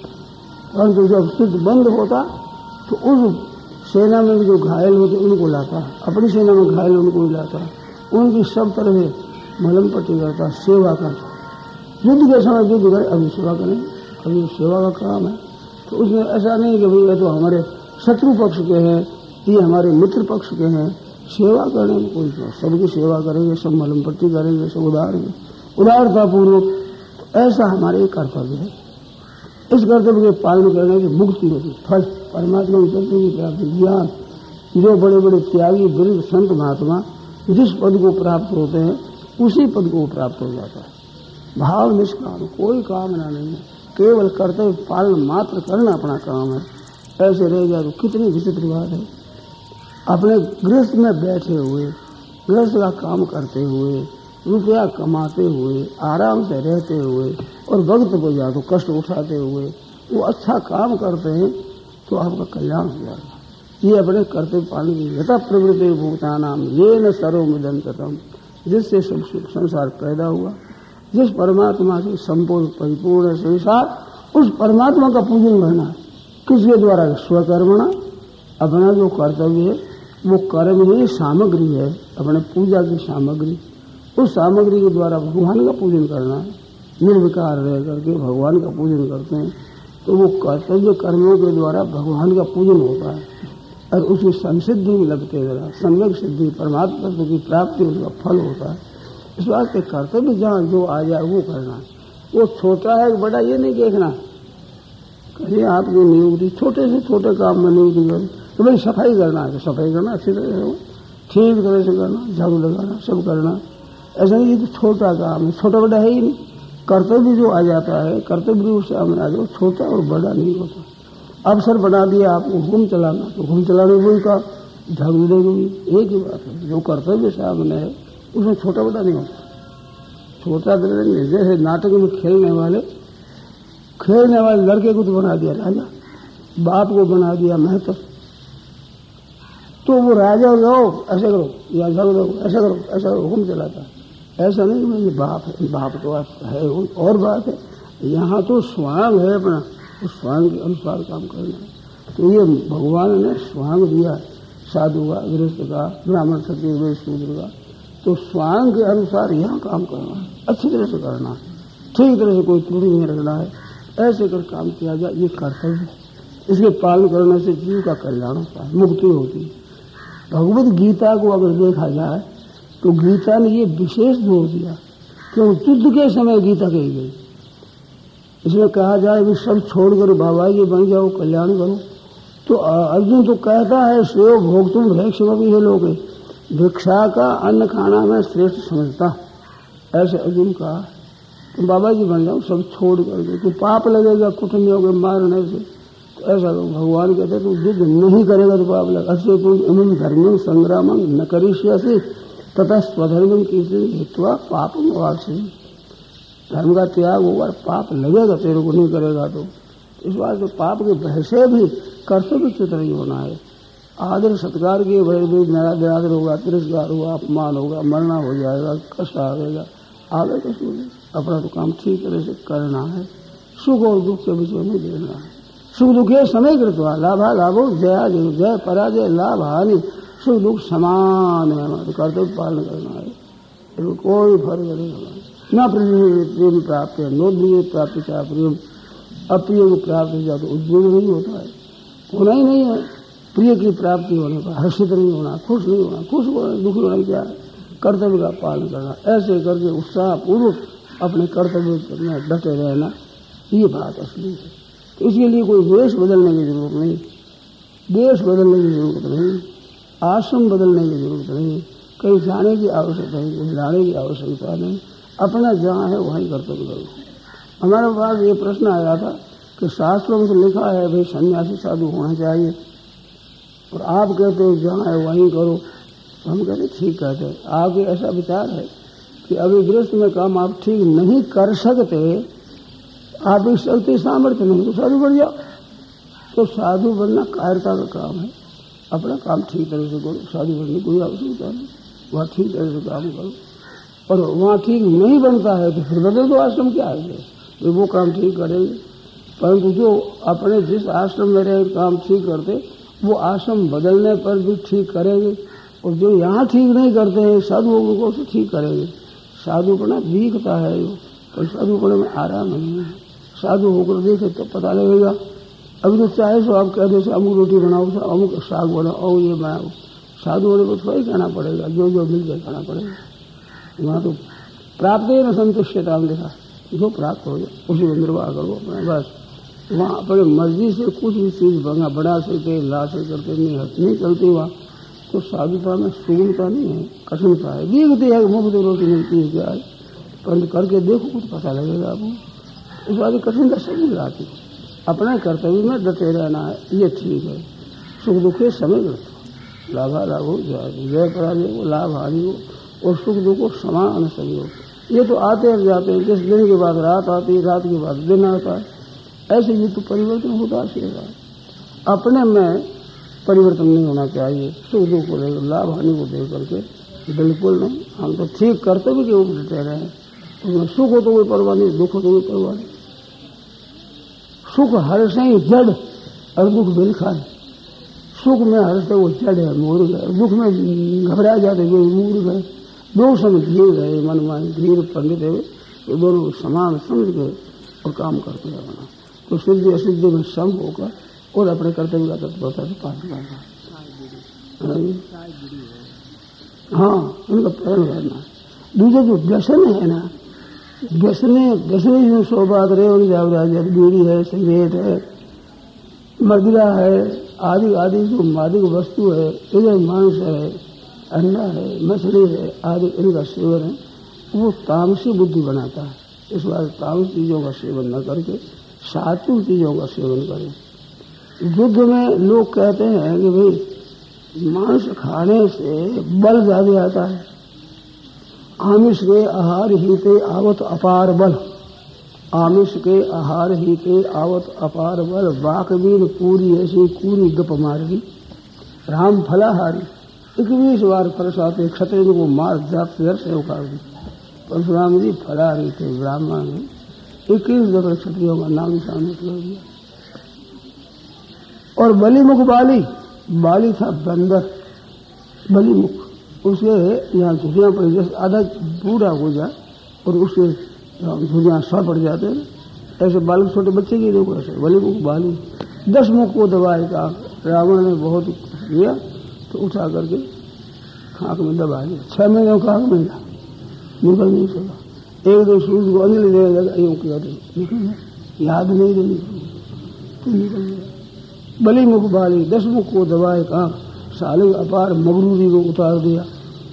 परंतु जब युद्ध बंद होता तो उस सेना में भी जो घायल होते उनको लाता, अपनी सेना में घायल उनको ही लाता, उनकी सब तरह से मलम पट्टी करता, सेवा करता। युद्ध के समय युद्ध करे, अभी सेवा करें, अभी सेवा का काम है। तो उसमें ऐसा नहीं कि भाई ये तो हमारे शत्रु पक्ष के हैं, ये हमारे मित्र पक्ष के हैं, सेवा करने में कोई क्यों, सबकी सेवा करेंगे, सब मलम पट्टी करेंगे, सब उदार उदारता पूर्वक। तो ऐसा हमारे कर्तव्य है। इस कर्तव्य के पालन करने से मुक्ति होती, फल परमात्मा की शक्ति की प्राप्ति, ज्ञान। जो बड़े बड़े त्यागी वृद्ध संत महात्मा जिस पद को प्राप्त होते हैं उसी पद को प्राप्त हो जाता है। भाव निष्काम, कोई कामना नहीं है, केवल कर्तव्य पालन मात्र करना अपना काम है। ऐसे रह जाए तो कितनी विचित्र बात है। अपने गृहस्थ में बैठे हुए, गृहस्थ का काम करते हुए, रुपया कमाते हुए, आराम से रहते हुए और वक्त पर जा तो कष्ट उठाते हुए वो अच्छा काम करते हैं तो आपका कल्याण हो जाएगा। ये अपने कर्तव्य पालन की यथा प्रवृत्ति भूतानाम ये न सर्वमिदंततम, जिससे सब संसार पैदा हुआ, जिस परमात्मा से संपूर्ण परिपूर्ण संसार, उस परमात्मा का पूजन करना है। किसके द्वारा? स्वकर्मणा, अपना जो कर्तव्य है वो कर्म ही सामग्री है, अपने पूजा की सामग्री। उस सामग्री के द्वारा भगवान का पूजन करना है। निर्विकार रह करके भगवान का पूजन करते हैं तो वो कर्तव्य कर्मों के द्वारा भगवान का पूजन होता है और उसकी संसिद्धि में लगते जरा सम्यक सिद्धि परमात्मा तत्व की प्राप्ति उसका फल होता है। इस बात के कर्तव्य जहाँ जो आ जाए वो करना है। वो छोटा है बड़ा ये नहीं देखना, कहीं आपकी नियुक्ति छोटे से छोटे काम में नियुक्ति करें तो भाई सफाई करना है तो सफाई करना अच्छी तरह से, ठीक तरह से करना, झाड़ू लगाना, सब करना। ऐसा नहीं कि छोटा काम है, छोटा बड़ा है ही नहीं। कर्तव्य जो आ जाता है, कर्तव्य रूप से सामने आ जाओ, छोटा और बड़ा नहीं होता। अवसर बना दिया आपको हुक्म चलाना तो हुक्म चलाने वही का झाड़ू देगी, एक ही बात है। जो कर्तव्य सामने है उसमें छोटा बड़ा नहीं होता। छोटा नहीं, जैसे नाटक में खेलने वाले खेलने वाले लड़के को तो बना दिया राजा, बाप को बना दिया महत्व, तो वो राजा हो जाओ ऐसे करो या झाड़ू दो ऐसा करो ऐसा करो हुक्म चलाता है। ऐसा नहीं मैं ये बाप है, बाप तो है और बात है। यहाँ तो स्वांग है अपना, उस स्वांग के अनुसार काम करना है। तो ये भगवान ने स्वांग दिया साधु का, गृहस्थ का, ब्राह्मण क्षत्रिय वैश्य शूद्र का, तो स्वांग के अनुसार यहाँ काम करना है, अच्छी तरह से करना है, ठीक तरह से कोई त्रुटि नहीं रखना है। ऐसे कर काम किया जाए, ये कर्तव्य है। इसके पालन करने से जीव का कल्याण होता है, मुक्ति होती है। भगवत गीता को अगर देखा जाए तो गीता ने ये विशेष जोर दिया क्यों युद्ध के समय गीता कही गई। इसमें कहा जाए कि सब छोड़कर बाबा ये बन जाओ, कल्याण करो। तो अर्जुन तो कहता है श्रेय भोग तुम भैक्षम भी है लोग, भिक्षा का अन्न खाना में श्रेष्ठ समझता, ऐसे अर्जुन कहा। तो बाबा जी बन जाओ सब छोड़ करके, तो पाप लगेगा कुटुंबियों के मारने से, तो ऐसा भगवान कहते तो युद्ध नहीं करेगा तो पाप लगा। अच्छे तुम इनम धर्म संग्राम न करिष्यसि तथा स्वधर्म की हित्वा पापम वासी, धर्म का त्याग होगा, पाप लगेगा तेरे को नहीं करेगा तो। इस बात से पाप के भय से भी कर्तव्य चित्र ही होना है। आदर सत्कार के भय भी निरादर होगा, तिरस्कार होगा, अपमान होगा, मरना हो जाएगा, कष्ट आवेगा, आगे कष्ट नहीं। अपना तो काम ठीक तरह से करना है, सुख और दुख के विषय में देखना है। सुख दुखे समय कृतवा लाभा लाभो जया जय पराजय लाभ हानि सुख दुख समान है। हमारे कर्तव्य पालन करना है, तो कोई फर्क नहीं होगा। न प्रेम प्राप्त है, नोद्रिय प्राप्त चाह प्रेम, अप्रिय को प्राप्त हो जाए तो उद्योग नहीं होता है, होना ही नहीं है। प्रिय की प्राप्ति होने पर हर्षित नहीं होना, खुश नहीं होना, खुश होना दुखी होना क्या है, कर्तव्य का पालन करना। ऐसे करके उत्साह पूर्वक अपने कर्तव्य में डटे रहना, ये बात असली है। तो इसके लिए कोई वेश बदलने की जरूरत नहीं, देश बदलने की जरूरत नहीं, आश्रम बदलने की जरूरत नहीं, कहीं जाने की आवश्यकता नहीं, कहीं लाने की आवश्यकता नहीं। अपना जहाँ है वहीं कर्तव्य करो। हमारे पास ये प्रश्न आया था कि शास्त्रों में तो लिखा है भाई सन्यासी साधु होना चाहिए, और आप कहते हो जहाँ है वहीं करो। तो हम कहते ठीक कहते हैं। आपके ऐसा विचार है कि अभी गृहस्थ में काम आप ठीक नहीं कर सकते, आप एक शक्ति सामर्थ्य नहीं, तो साधु बन जाओ। तो साधु बनना कायरता का काम है, अपना काम ठीक तरह से करो, साधु बनने कोई आवश्यकता नहीं, वहाँ ठीक तरह से काम करो। और वहाँ ठीक नहीं बनता है तो फिर बदल दो आश्रम, क्या है तो वो काम ठीक करेंगे। परंतु जो अपने जिस आश्रम में रहे काम ठीक करते, वो आश्रम बदलने पर भी ठीक करेंगे, और जो यहाँ ठीक नहीं करते हैं साधुओं को तो ठीक करेंगे। साधुपना दिखता है जो, पर साधुपने में आराम नहीं है। साधु होकर देखे तो पता लगेगा। अभी तो चाहे सो आप कह दो अमुक रोटी बनाओ, अमुक साग बनाओ, ये बनाओ, साधु होने को थोड़ी कहना पड़ेगा, जो जो मिल जाए खाना पड़ेगा। वहाँ तो प्राप्त ही न संतुष्टता लिखा, जो प्राप्त हो जाए उसी को निर्वाह करो अपना, बस। वहाँ अपने मर्जी से कुछ भी चीज बना बना सकते, ला से करते नहीं, हट नहीं चलती वहाँ। तो साधुता में सुगमता नहीं है, कठिनता है। दिखती है मुफ्त रोटी मिलती है क्या है, परंतु करके देखो कुछ पता लगेगा आपको। इस बात की कठिनता सभी आती है। अपने कर्तव्य में डटे रहना है, ये ठीक है। सुख दुखे समय करते, लाभा लाभ हो जाए, जय पराजय हो, लाभ हानि हो, और सुख दुख को समान सभी हो। ये तो आते हैं जाते हैं, जिस दिन के बाद रात आती है, रात के बाद दिन आता है, ऐसे ये तो परिवर्तन होता है। अपने में परिवर्तन नहीं होना चाहिए। सुख दुख को लेकर, लाभ हानि को देख करके बिल्कुल नहीं। हम तो ठीक कर्तव्य के ऊपर डटे रहे हैं, उसमें सुख हो तो कोई परवाह नहीं, दुख हो तो कोई परवाह नहीं। सुख हर्ष है जड़ और दुख बिलखा है। सुख में हर्ष है वो जड़ है, मूर्ख है, दुख में घबरा जाते जो मूर्ख है। दो समय धीर है मन में, धीर पंडित है, तो दोनों समान समझ के और काम करते हैं अपना। तो सिद्धि असिद्धि में सम होकर और अपने कर्तव्य का तत्परता से पालन करना। हाँ, उनका प्रेम करना। दूसरे जो व्यसन है ना, व्यसने व्यसने जो सौभात रहे जावराज, बीड़ी है, सिगरेट है, मदिरा है, आदि आदि जो मादक वस्तु है, इधर मांस है, अंडा है, मछली है, आदि इनका सेवन है, वो तामसी बुद्धि बनाता है। इस बार तामसी चीजों का सेवन न करके सात्विक चीजों का सेवन करें। युद्ध में लोग कहते हैं कि भाई मांस खाने से बल ज्यादा आता है, आमिष के आहार ही के आवत अपार बल, आमिष के आहार ही के आवत अपार बल, बाकबीर पूरी ऐसी पूरी गप मारगी, राम फलाहारी इक्कीस बार फरसाते क्षत्रिय को मार जात दर से उखाड़ दी। परशुराम जी फलाहारी थे, ब्राह्मण ने इक्कीस दफे क्षत्रियों का नाम निशान निकल दिया। और बलिमुख बाली, बाली था बंदर, बलिमुख, उसके यहाँ धुरियाँ पड़ जैसे आधा पूरा हो जाए और उसके धुरियाँ सौ पड़ जाते हैं, ऐसे बालक छोटे बच्चे की देखो ऐसे बलिमुख बाली। दस मुख को दबाए का रावण ने बहुत किया तो उठा करके खाक में दबा दिया। छह महीने खाक में निकल नहीं सका। एक दिन सूर्य को अनिल देने लगा, यूं किया निकल गया, याद नहीं रही तो निकल गया। बलिमुख बाली, दस मुख को दबाए का साले अपार मगरूरी को उतार दिया।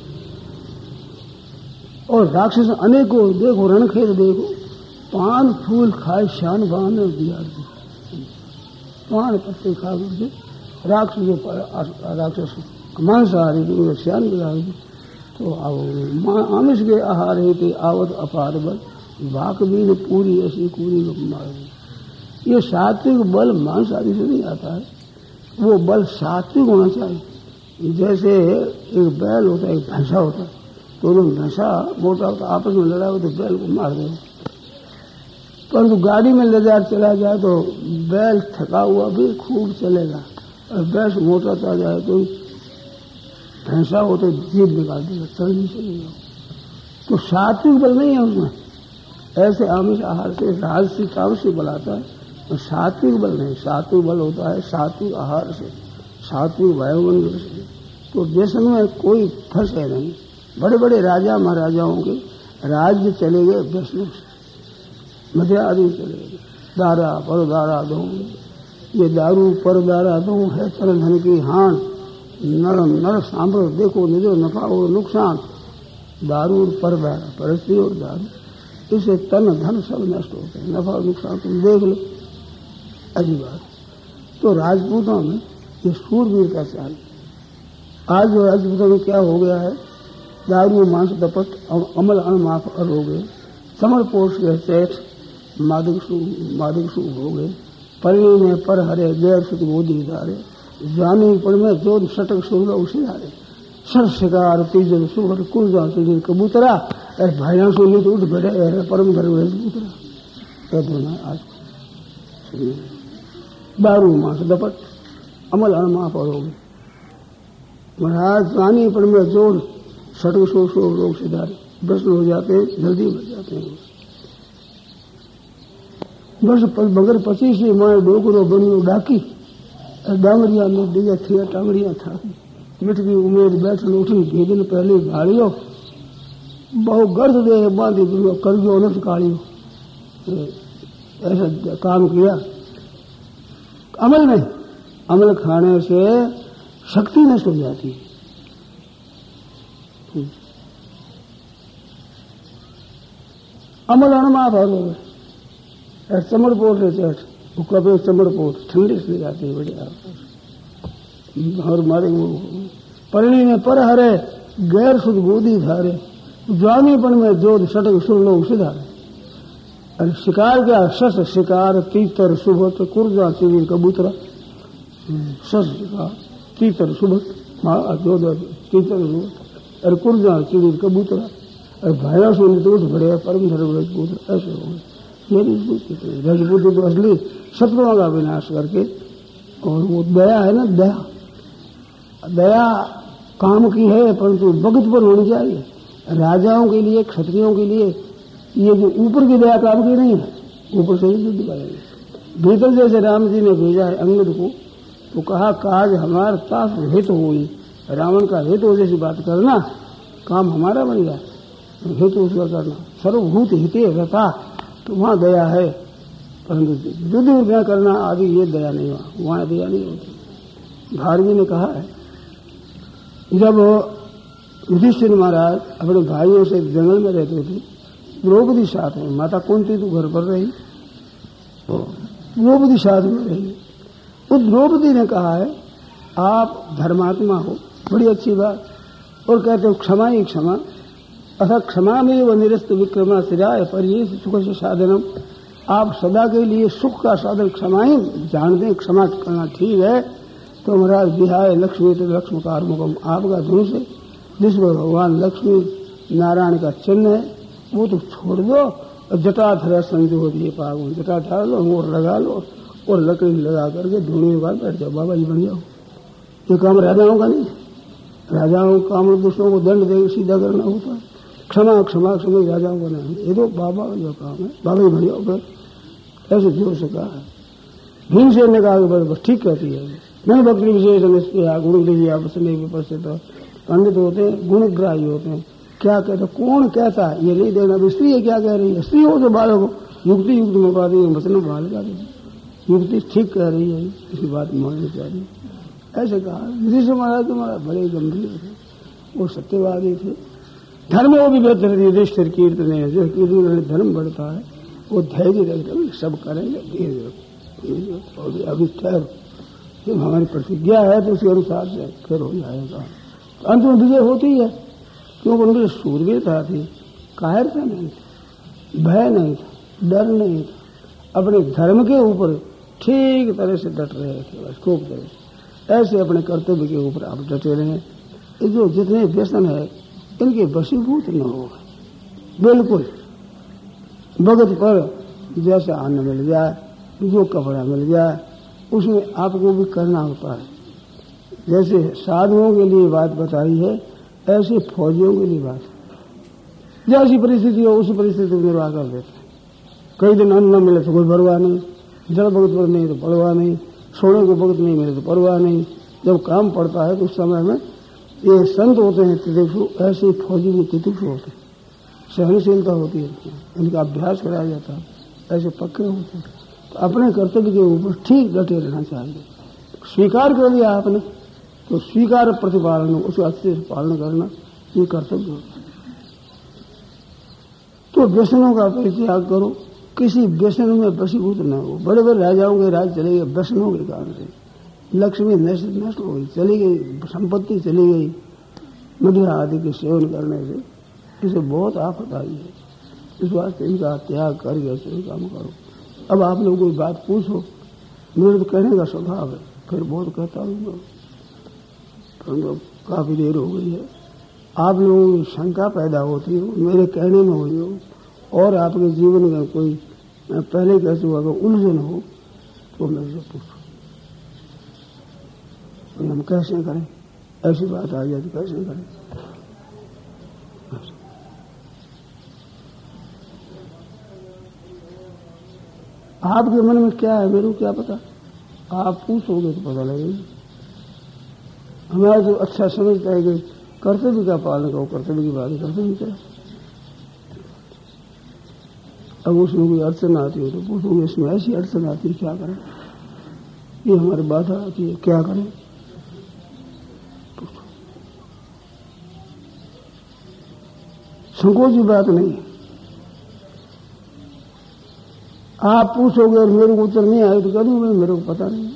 और राक्षस अनेकों देखो, रणखेत देखो, पान फूल खाए शान बान दिया, पान पत्ते खा करके राक्षस राक्षस मांसाहारी थी, श्यान गिरा। तो आमिष के आहार ही थे आवत अपार बल, वाक भी ने पूरी ऐसी पूरी मार दी। ये सात्विक बल मांसाहारी से नहीं आता है, वो बल सात्विक होना चाहिए। जैसे एक बैल होता है, एक भैंसा होता है, तो दोनों भैंसा मोटा होता आपस में लड़ा हो तो बैल को मार दे। परंतु गाड़ी में ले जाकर चला जाए तो बैल थका हुआ भी खूब चलेगा, और बैल मोटा चला जाए तो भैंसा हो तो जीभ निकाल देगा, चल नहीं चलेगा। तो सात्विक बल नहीं है उसमें। ऐसे आमिष आहार से राजसी तामसिक बल आता है, तो सात्विक बल नहीं। सात्विक बल होता है सात्विक आहार से, सात्विक वायुमंडल से। तो देश में कोई फंस है नहीं। बड़े बड़े राजा महाराजाओं के राज्य चले गए वैष्णव से, मध्य आदि चले गए। दारा पर दारा दो, ये दारू पर दारा दो है तर धन की हान, नर नर सांभर देखो निजो नफा और नुकसान। दारू और पर दारा, परस्त्री और दारू, इससे तन धन सब नष्ट होते हैं, नफा और नुकसान तुम देख लो। अजी बात। तो राजपूतों में ये सूरवीर का चाल। आज जो राजपूतों में क्या हो गया है, दारू मांस दपट अमल अणमाफ और हो गए, समर पोष के चैठ मादक मादक सूख हो गए, परिणी में पर हरे गैर सुख गोदी धारे, जानी पर में जो सटक सुर उसे हारे, सर शिकार तीजन सुहर कुलजा तुझे कबूतरा, अरे भाइयों से नहीं तो उठ बैठे अरे परम धर्म कबूतरा। कहते आज दारू मांस दपट अमल अणमाफ और हो गए, महाराज जानी पर में जोड़ सटक सो सो लोग सिधारे, भ्रष्ट हो जाते हैं, जल्दी बच जाते हैं। बस बगर पच्चीस से माए डोकरो बनियो डाकी, डांगरिया में दिया थिया टांगरिया था, मिट गई उम्मीद बैठन उठी भेदन पहले भाड़ियो, बहु गर्द दे बांधी कर गयो नथ कालियो। ऐसा काम किया। अमल में अमल खाने से शक्ति नष्ट हो जाती है। अमल अणमाफ हो गए, चमड़ पोट ले चैठ, वो कभी चमड़ पोट ठंडी से जाती है बढ़िया। और मारे वो परिणी में पर हरे गैर सुध गोदी धारे, ज्वानीपन में जोध सटक सुर लोग सिधारे। अरे शिकार क्या, शस शिकार तीतर सुबह कुर्जा चिवीर कबूतरा, शस शिकार तीतर सुबह जोध तीतर सुबह, अरे कुर्जा चिवीर कबूतरा, अरे भाया से तो उठ बड़े परम धर्म रजपूत ऐसे हो गए। मेरी रजपूत तो असली शत्रुओं का विनाश करके, और वो दया है ना, दया दया काम की है, परंतु वक्त पर होनी चाहिए। राजाओं के लिए, क्षत्रियों के लिए ये जो ऊपर की दया काम की नहीं है, ऊपर से ही युद्ध करेंगे। भीतर जैसे राम जी ने भेजा है अंगद को, तो कहा काज हमार तास हित हुई, रावण का हित हो जैसी बात करना, काम हमारा बन गया, हित उसका करना। सर्वभूत हिते रहता, तो वहां दया है, परंतु युद्ध में करना आदि ये दया नहीं, वहां वहां दया नहीं होती। भारती ने कहा है, जब युधिष्ठिर महाराज अपने भाइयों से जंगल में रहते थे, द्रौपदी साथ में, माता कुंती तो घर पर रही, तो द्रौपदी साथ में रही। उस द्रौपदी ने कहा है आप धर्मात्मा हो, बड़ी अच्छी बात, और कहते हो क्षमा ही क्षमा, अथा क्षमा में वो निरस्त विक्रमा सिराय पर ये सुख से साधनम, आप सदा के लिए सुख का साधन क्षमा ही जानते हैं, क्षमा करना ठीक है। तो महाराज विहाय लक्ष्मी तो लक्ष्मी का मुखम, आपका धनुष है जिसमें भगवान लक्ष्मी नारायण का चिन्ह है, वो तो छोड़ दो, और जटाधर संजो दिए पागुन, जटा ठार लो, मोर लगा लो, और लकड़ी लगा करके धुनी के बाद बैठ जाओ, बाबा जी बन जाओ। ये काम राजाओं का नहीं, राजाओं का काम दूसरों को दंड दे सीधा करना होता है। क्षमा क्षमा क्षमा राजाओं का नहीं, ये तो बाबा का काम है, बाबा जी बन जाओ। फिर ऐसे जोर से कहा है। भीमसेन ने कहा कि बस ठीक कहती है, नहीं भक्ति विशेष गुण लीजिए आपस में विपस्थित, पंडित होते हैं गुणग्राही होते हैं, क्या कहते कौन कहता है ये नहीं देना, स्त्री है क्या कह रही है, स्त्री हो तो बालक हो, युक्ति युक्त में बात है, मतलब बाल का युक्ति ठीक कह रही है, इसी बात माननी चाहिए। ऐसे कहा युधिष्ठिर महाराज तुम्हारा बड़े गंभीर थे, वो सत्यवादी थे, धर्म वो भी बेहतर युधिष्ठिर कीर्तन है, जो कीर्तन धर्म बढ़ता है वो धैर्य रखते, सब करेंगे धीरे और अभी ठहर, जब हमारी प्रतिज्ञा है तो उसी अनुसार से फिर हो जाएगा। तो अंत में विजय होती है, क्योंकि उनके सूरवीरता थी, कायरता नहीं थी, भय नहीं था, डर नहीं था, अपने धर्म के ऊपर ठीक तरह से डट रहे थे, बस खूब तरह से। ऐसे अपने कर्तव्य के ऊपर आप डटे रहें। ये जो जितने व्यसन है इनके वशीभूत न हो, बिल्कुल भगत पर जैसा अन्न मिल जाए, जो कपड़ा मिल जाए, उसमें आपको भी करना होता है। जैसे साधुओं के लिए बात बताई है, ऐसे फौजियों के लिए बात, जैसी परिस्थिति हो उसी परिस्थिति में निर्वाह कर देते हैं। कई दिन अन्न न मिले तो कोई परवाह नहीं, जल भगत पर नहीं तो परवाह नहीं, सोने को भगत नहीं मिले तो परवाह नहीं। जब काम पड़ता है तो उस समय में ये संत होते हैं तितिक्षु, ऐसे फौजी भी तितिक्षु होते हैं, सहनशीलता होती है, इनका अभ्यास कराया जाता है, ऐसे पक्के होते हैं। तो अपने कर्तव्य के ऊपर ठीक डटे रहना चाहिए। स्वीकार कर लिया आपने तो स्वीकार प्रतिपालन, उसका अच्छे से पालन करना ये कर्तव्य होता है। तो व्यसनों का परित्याग करो, किसी व्यसन में वशीभूत न हो। बड़े बड़े राजाओं के राज चले गए व्यसनों के कारण से, लक्ष्मी नष्ट नष्ट हो गई, चली गई, संपत्ति चली गई, मदिरा आदि के सेवन करने से इसे बहुत आफत आई है। इस वास्ते इनका त्याग करके ऐसे काम करो। अब आप लोग कोई बात पूछो, मेरे तो कहने का स्वभाव है, फिर बहुत कहता हूँ, परंतु काफी देर हो गई है। आप लोगों की शंका पैदा होती हो, मेरे कहने में हुई हो, और आपके जीवन में कोई, मैं पहले कह चुका अगर उलझन हो तो मेरे से पूछो, हम कैसे करें, ऐसी बात आ जाए तो कैसे करें। आपके मन में क्या है मेरे को क्या पता, आप पूछोगे तो पता लगेगा। हमारा तो अच्छा समझता है कि कर्तव्य का पालन करो, कर्तव्य की बात कर्तव्य क्या। अब उसमें कोई अड़चन आती है तो पूछोगे इसमें ऐसी अड़चन आती है क्या करें, ये हमारी बाधा आती है क्या करें। संकोच की बात नहीं है। आप पूछोगे और मेरे को उत्तर नहीं आए तो कह दूं मैं मेरे को पता नहीं।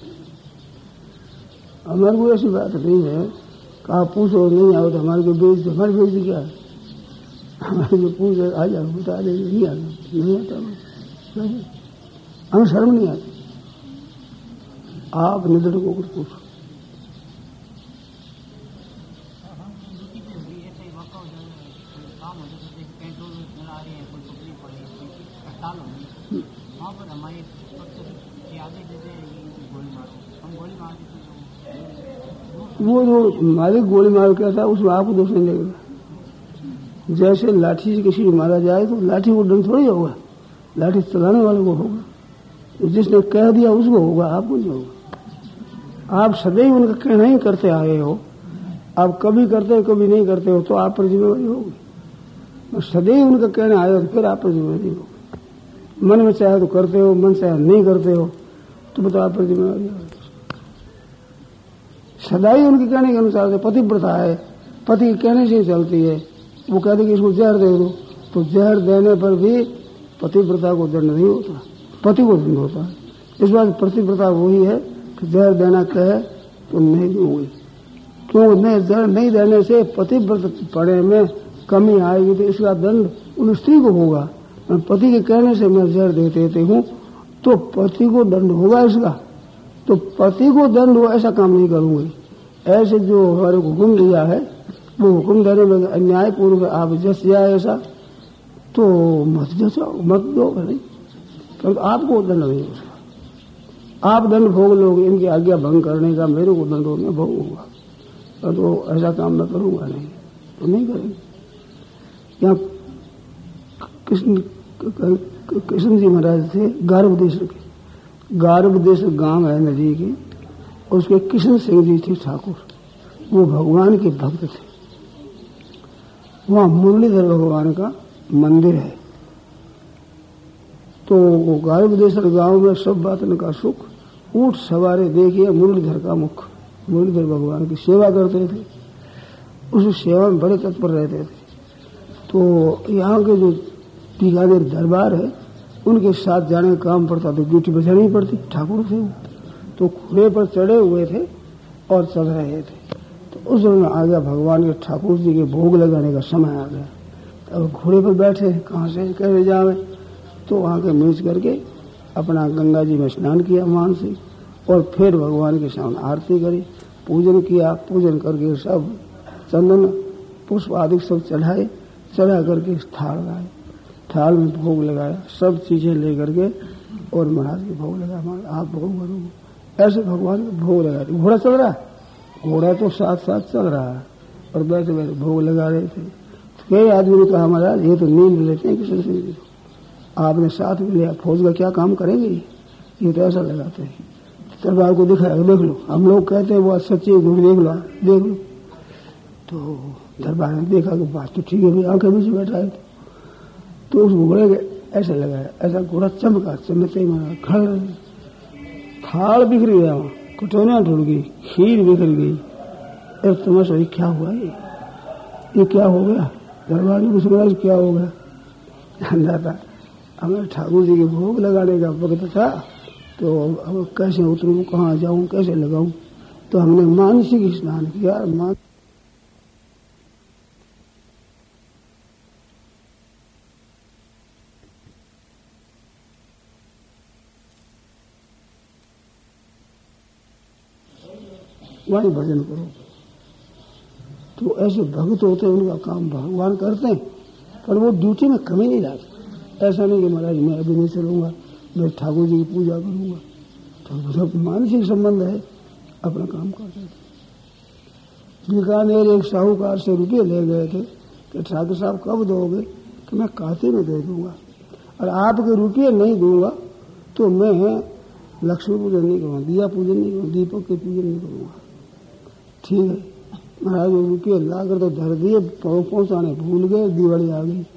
हमारे को ऐसी बात नहीं है कि आप पूछो नहीं आओ तो हमारे को बेच दो, हमारी बेच क्या है, हमारे को पूछ आ जाओ बता देंगे, नहीं आ जाओ नहीं आता, हमें शर्म नहीं आती। आप निधड़ को कुछ पूछो। वो जो मालिक गोली मार क्या था उसमें आपको दोष नहीं लगेगा। जैसे लाठी से किसी को मारा जाए तो लाठी को दंड थोड़ी होगा, लाठी चलाने वाले को होगा, तो जिसने कह दिया उसको होगा, आपको नहीं होगा। आप सदैव उनका कहना ही करते आए हो, आप कभी करते हो कभी नहीं करते हो तो आप पर जिम्मेवारी होगी। सदैव उनका कहना आए तो फिर आप पर जिम्मेवारी होगी। मन में चाहे तो करते हो, मन चाहे नहीं करते हो तो बताओ आप पर जिम्मेवारी होगी। सदाई उनके कहने के अनुसार से पतिव्रता है, पति के कहने से चलती है। वो कहते कि इसको जहर दे दो तो जहर देने पर भी पतिव्रता को दंड नहीं होता, पति को दंड होता है। इस बात पतिव्रता वही है कि जहर देना कहे तो नहीं दूंगी, क्यों नहीं, जहर नहीं देने से पतिव्रत पड़े में कमी आएगी तो इसका दंड उन स्त्री को होगा। मैं पति के कहने से मैं जहर दे देती हूँ तो पति को दंड होगा इसका, तो पति को दंड हो ऐसा काम नहीं करूंगी। ऐसे जो हमारे हुक्म दिया है वो हुक्म देने में अन्याय पूर्व आप जस जाए ऐसा तो मत जसाओ, मत दो नहीं, परंतु आपको दंड नहीं उसका। आप दंड भोग लोगे, इनकी आज्ञा भंग करने का मेरे को दंड में भोगूंगा, तो ऐसा काम मैं करूंगा नहीं, तो नहीं करेंगे। यहाँ कृष्ण कृष्ण जी महाराज थे गार्भ देश के, गार्भ देश गांव है नदी की, उसके कृष्ण सिंह जी थे ठाकुर, वो भगवान के भक्त थे। वहां मुरलीधर भगवान का मंदिर है। तो वो गार्भ देश गांव में सब बातन का सुख, ऊंट सवारे देखिए मुरलीधर का मुख, मुरलीधर भगवान की सेवा करते थे, उस सेवा में बड़े तत्पर रहते थे। तो यहाँ के जो बीकानेर दरबार है उनके साथ जाने का काम पड़ता तो ड्यूटी बजानी पड़ती, ठाकुर थे वो, तो घोड़े पर चढ़े हुए थे और चल रहे थे। तो उस समय आ गया भगवान के ठाकुर जी के भोग लगाने का समय आ गया। अब घोड़े पर बैठे, कहाँ से कैसे जावे, तो वहाँ के मिर्च करके अपना गंगा जी में स्नान किया मान से, और फिर भगवान के सामने आरती करी, पूजन किया। पूजन करके सब चंदन पुष्प आदि सब चढ़ाए, चढ़ा करके थाल लाए, थाल में भोग लगाया, सब चीजें ले करके और महाराज के भोग लगाया। महाराज आप भोग करो, ऐसे भगवान को भोग लगा रहे। घोड़ा चल रहा है, घोड़ा तो साथ साथ चल रहा है और बैठे बैठे भोग लगा रहे थे। कई आदमी ने कहा महाराज ये तो नींद लेते हैं किसी से, आपने साथ में लिया, फौज का क्या काम करेंगे, ये तो ऐसा लगाते हैं। तलवार को दिखाया, देख लो, हम लोग कहते हैं वो सच्ची घोड़ी, देख लो देख लो। तो दरबार ने देखा कि बात तो ठीक है भाई, आंखें बीच बैठा है। तो उस घोड़े के ऐसा लगाया, ऐसा घोड़ा चमका, चमकते ही मारा खड़, थाल बिखर गया, कटोरियां टूट गई, खीर बिखर गई। एक तमाशा, ये क्या हुआ, ये ये क्या हो गया। दरबार ने पूछा क्या हो गया। अंदाजा हमें ठाकुर जी के भोग लगाने का वक्त था, तो अब कैसे उतरूं, कहाँ जाऊं, कैसे लगाऊं। तो हमने मानसिक स्नान किया। मान वही भजन करो। तो ऐसे भक्त होते हैं, उनका काम भगवान करते हैं, पर वो ड्यूटी में कमी नहीं लाते। ऐसा नहीं कि महाराज मैं अभी नहीं चलूंगा, मैं ठाकुर जी की पूजा करूंगा। तो सब मानसिक संबंध है, अपना काम करते हैं। बीकानेर एक साहूकार से रुपये ले गए थे कि ठाकुर साहब कब दोगे, कि मैं काते में दे दूंगा, और आपके रुपये नहीं दूंगा तो मैं लक्ष्मी पूजन नहीं करूँगा, दिया पूजन नहीं करूँगा, दीपक के पूजन नहीं करूँगा। ठीक है महाराज, वो रुपये ला कर तो धर दिए, पहुंचाने भूल गए, दिवाली आ गई।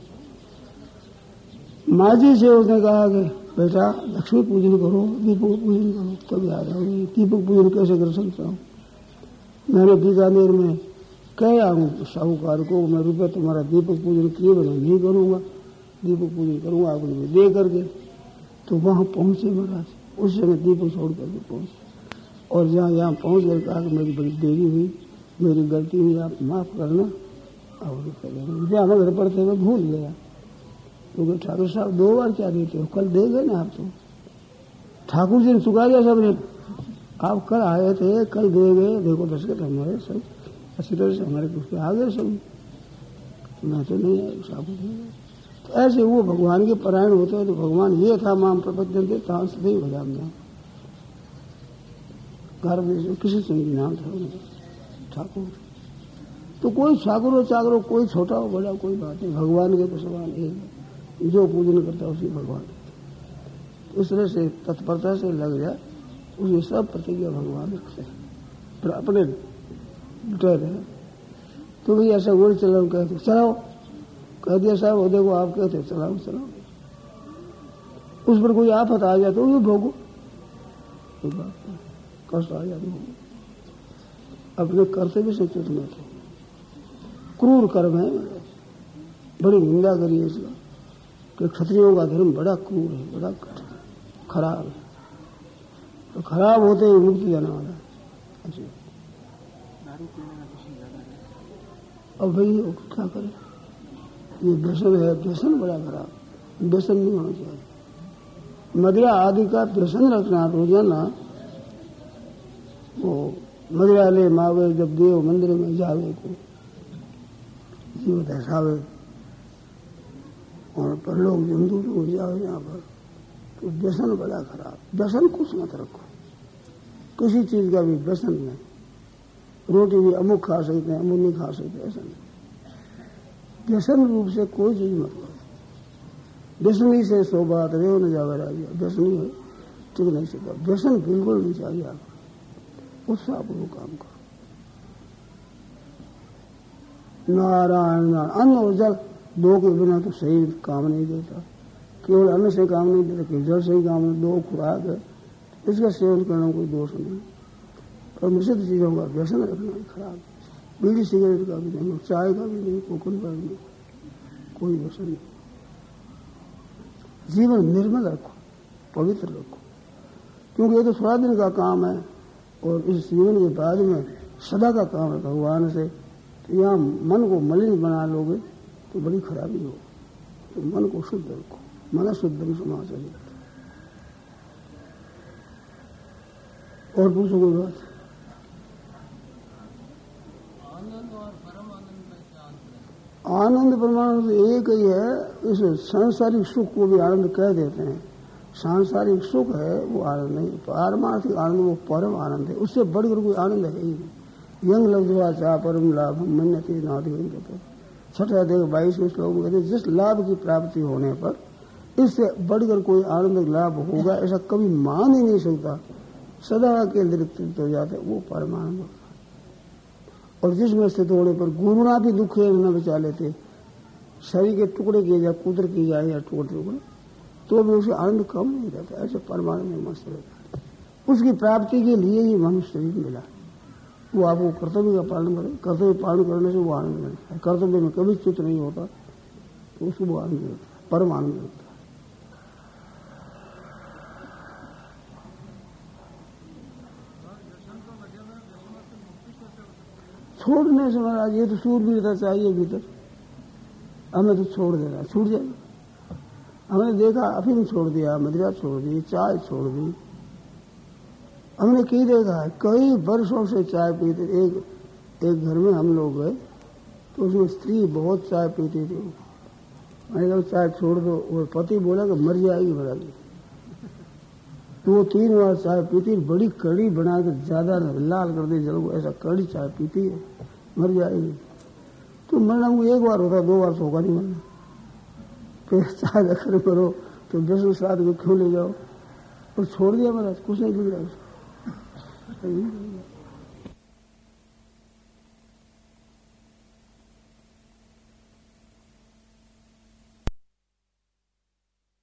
माँ जी से उसने कहा कि बेटा लक्ष्मी पूजन करो, दीपक पूजन करो, तब याद आओगे। दीपक पूजन कैसे कर सकता हूँ, मैंने बीकानेर में कह हूँ साहूकार को, मैं रुपये तुम्हारा दीपक पूजन किए बिना नहीं करूँगा, दीपक पूजन करूँगा आपको दे करके। तो वहाँ पहुँचे महाराज, उस समय दीपक छोड़ करके पहुँचे, और जहाँ यहाँ पहुँच कर कहा कि मेरी बड़ी देरी हुई, मेरी गलती हुई, आप माफ करना। और जहाँ मैं घर पढ़ते हुए भूल गया, क्योंकि तो ठाकुर साहब दो बार क्या देते हो, कल दे गए ना आप। तो ठाकुर जी ने चुका दिया सबने, आप कल आए थे, कल दे गए, देखो दशरथ हमारे सब अच्छी तरह से हमारे कुछ आ गए सब, मैं तो नहीं आया साहब। तो ऐसे वो भगवान के परायण होते हैं। तो भगवान ये था माम प्रपंचन थे तां सदैव भजाम्यहम्, घर में किसी से भी नाम था ठाकुर। तो कोई ठाकुर हो चाकर हो, कोई छोटा हो बड़ा, कोई बात नहीं, भगवान के तो समान एक, जो पूजन करता है उसी भगवान। इस तरह से तत्परता से लग जाए, उसकी सब प्रतिज्ञा भगवान से अपने डर है। तो भाई ऐसा गोल चलाओ, कहते चलाओ, कह दिया साहब वो देखो आप कहते चलाओ चलाओ, उस पर कोई आफत आ जाए तो वो भोगो, कोई बात नहीं, कष्ट आ जाए भोगो। अपने कर्तव्य से च्युत मत हो। क्रूर कर्म है, बड़ी निंदा करिए इसका कि क्षत्रियों का धर्म बड़ा क्रूर है, बड़ा कठिन खराब है। तो खराब होते ही मुक्ति जाने वाला है। अच्छा अब भाई क्या करें, ये व्यसन है, व्यसन बड़ा खराब, व्यसन नहीं होना चाहिए। मदिरा आदि का व्यसन रखना रोजाना, वो मदिरा ले मावे जब देव मंदिर में जावे को जीव दर्शावे, और परलोक जंतु हो जाओ यहाँ पर। तो व्यसन बड़ा खराब, व्यसन कुछ मत रखो, किसी चीज का भी व्यसन नहीं। रोटी भी अमुक खा सकते हैं, अमुक नहीं खा सकते, ऐसा नहीं। व्यसन रूप से कोई चीज मत करो। व्यसनी से सो बात रे न जावे राजा, व्यसनी है ठीक नहीं सकता, व्यसन बिल्कुल नहीं चाहिए आपको, उससे आप वो काम करो। नारायण नारायण, अन्न और जल दो के बिना तो सही काम नहीं देता। केवल अन्न से काम नहीं देता, केवल जल से ही काम नहीं, दो खुराक है, इसका सेवन करना कोई दोष नहीं। और मिश्रित चीजों का व्यसन रखना ही खराब। बीड़ी सिगरेट का भी नहीं, चाय का भी नहीं, कोकन का भी नहीं, कोई व्यसन नहीं। जीवन निर्मल रखो, पवित्र रखो, क्योंकि ये तो थोड़ा दिन का काम है, और इस जीवन के बाद में सदा का काम है भगवान से। तो यहाँ मन को मलिन बना लोगे तो बड़ी खराबी हो। तो मन को शुद्ध रखो, मन शुद्धम समाचारी। और पूछो कोई बात। आनंद और परम आनंद में क्या अंतर है? आनंद परमानंद एक ही है। इस सांसारिक सुख को भी आनंद कह देते हैं। सांसारिक सुख है वो आनंद नहीं, पारमार्थिक आनंद वो परम आनंद है। उससे बढ़कर कोई आनंद है ही नहीं। यंग लब्ध्वा चा परम लाभ मन्यते नादि कहते। छठा देख बाईसवें श्लोक में कहते जिस लाभ की प्राप्ति होने पर इससे बढ़कर कोई आनंद लाभ होगा ऐसा कभी मान ही नहीं सकता। सदा के तृप्त हो जाते वो परमानंद होता है। और जिसमें स्थित होने पर गुरुना भी दुख न बचा लेते, शरीर के टुकड़े किए जाए, कुदर किए जाए या टुकड़े टुकड़े, तो भी उसे आनंद कम नहीं रहता। ऐसे परमानंद में मस्त रहता है। उसकी प्राप्ति के लिए ही मनुष्य शरीर मिला। वो आपको कर्तव्य का पालन करे, कर्तव्य पालन करने से वो आनंद मिलता है। कर्तव्य में कभी च्युत नहीं होता तो उसको वो आनंद मिलता है, परम आनंद मिलता है। छोड़ने से महाराज ये तो सूरवीरता चाहिए भीतर। हमें तो छोड़ देना, छूट जाएगा। हमने देखा अफीम छोड़ दिया, मदिरा छोड़ दी, चाय छोड़ दी। हमने कई देखा है, कई वर्षों से चाय पीते। एक एक घर में हम लोग गए तो उसमें स्त्री बहुत चाय पीती थी। मैंने कहा चाय छोड़ दो। वो पति बोला कि मर जाएगी भरागी। तो वो तीन बार चाय पीती, बड़ी कड़ी बना के ज्यादा लाल कर दी जल को, ऐसा कड़ी चाय पीती है, मर जाएगी। तो मरना वो एक बार होता, दो बार तो होगा नहीं मरना। फिर चाय रखने करो तो विष्णु श्राद्ध को क्यों ले जाओ। और छोड़ दिया महाराज, कुछ नहीं बिगड़ा उसको।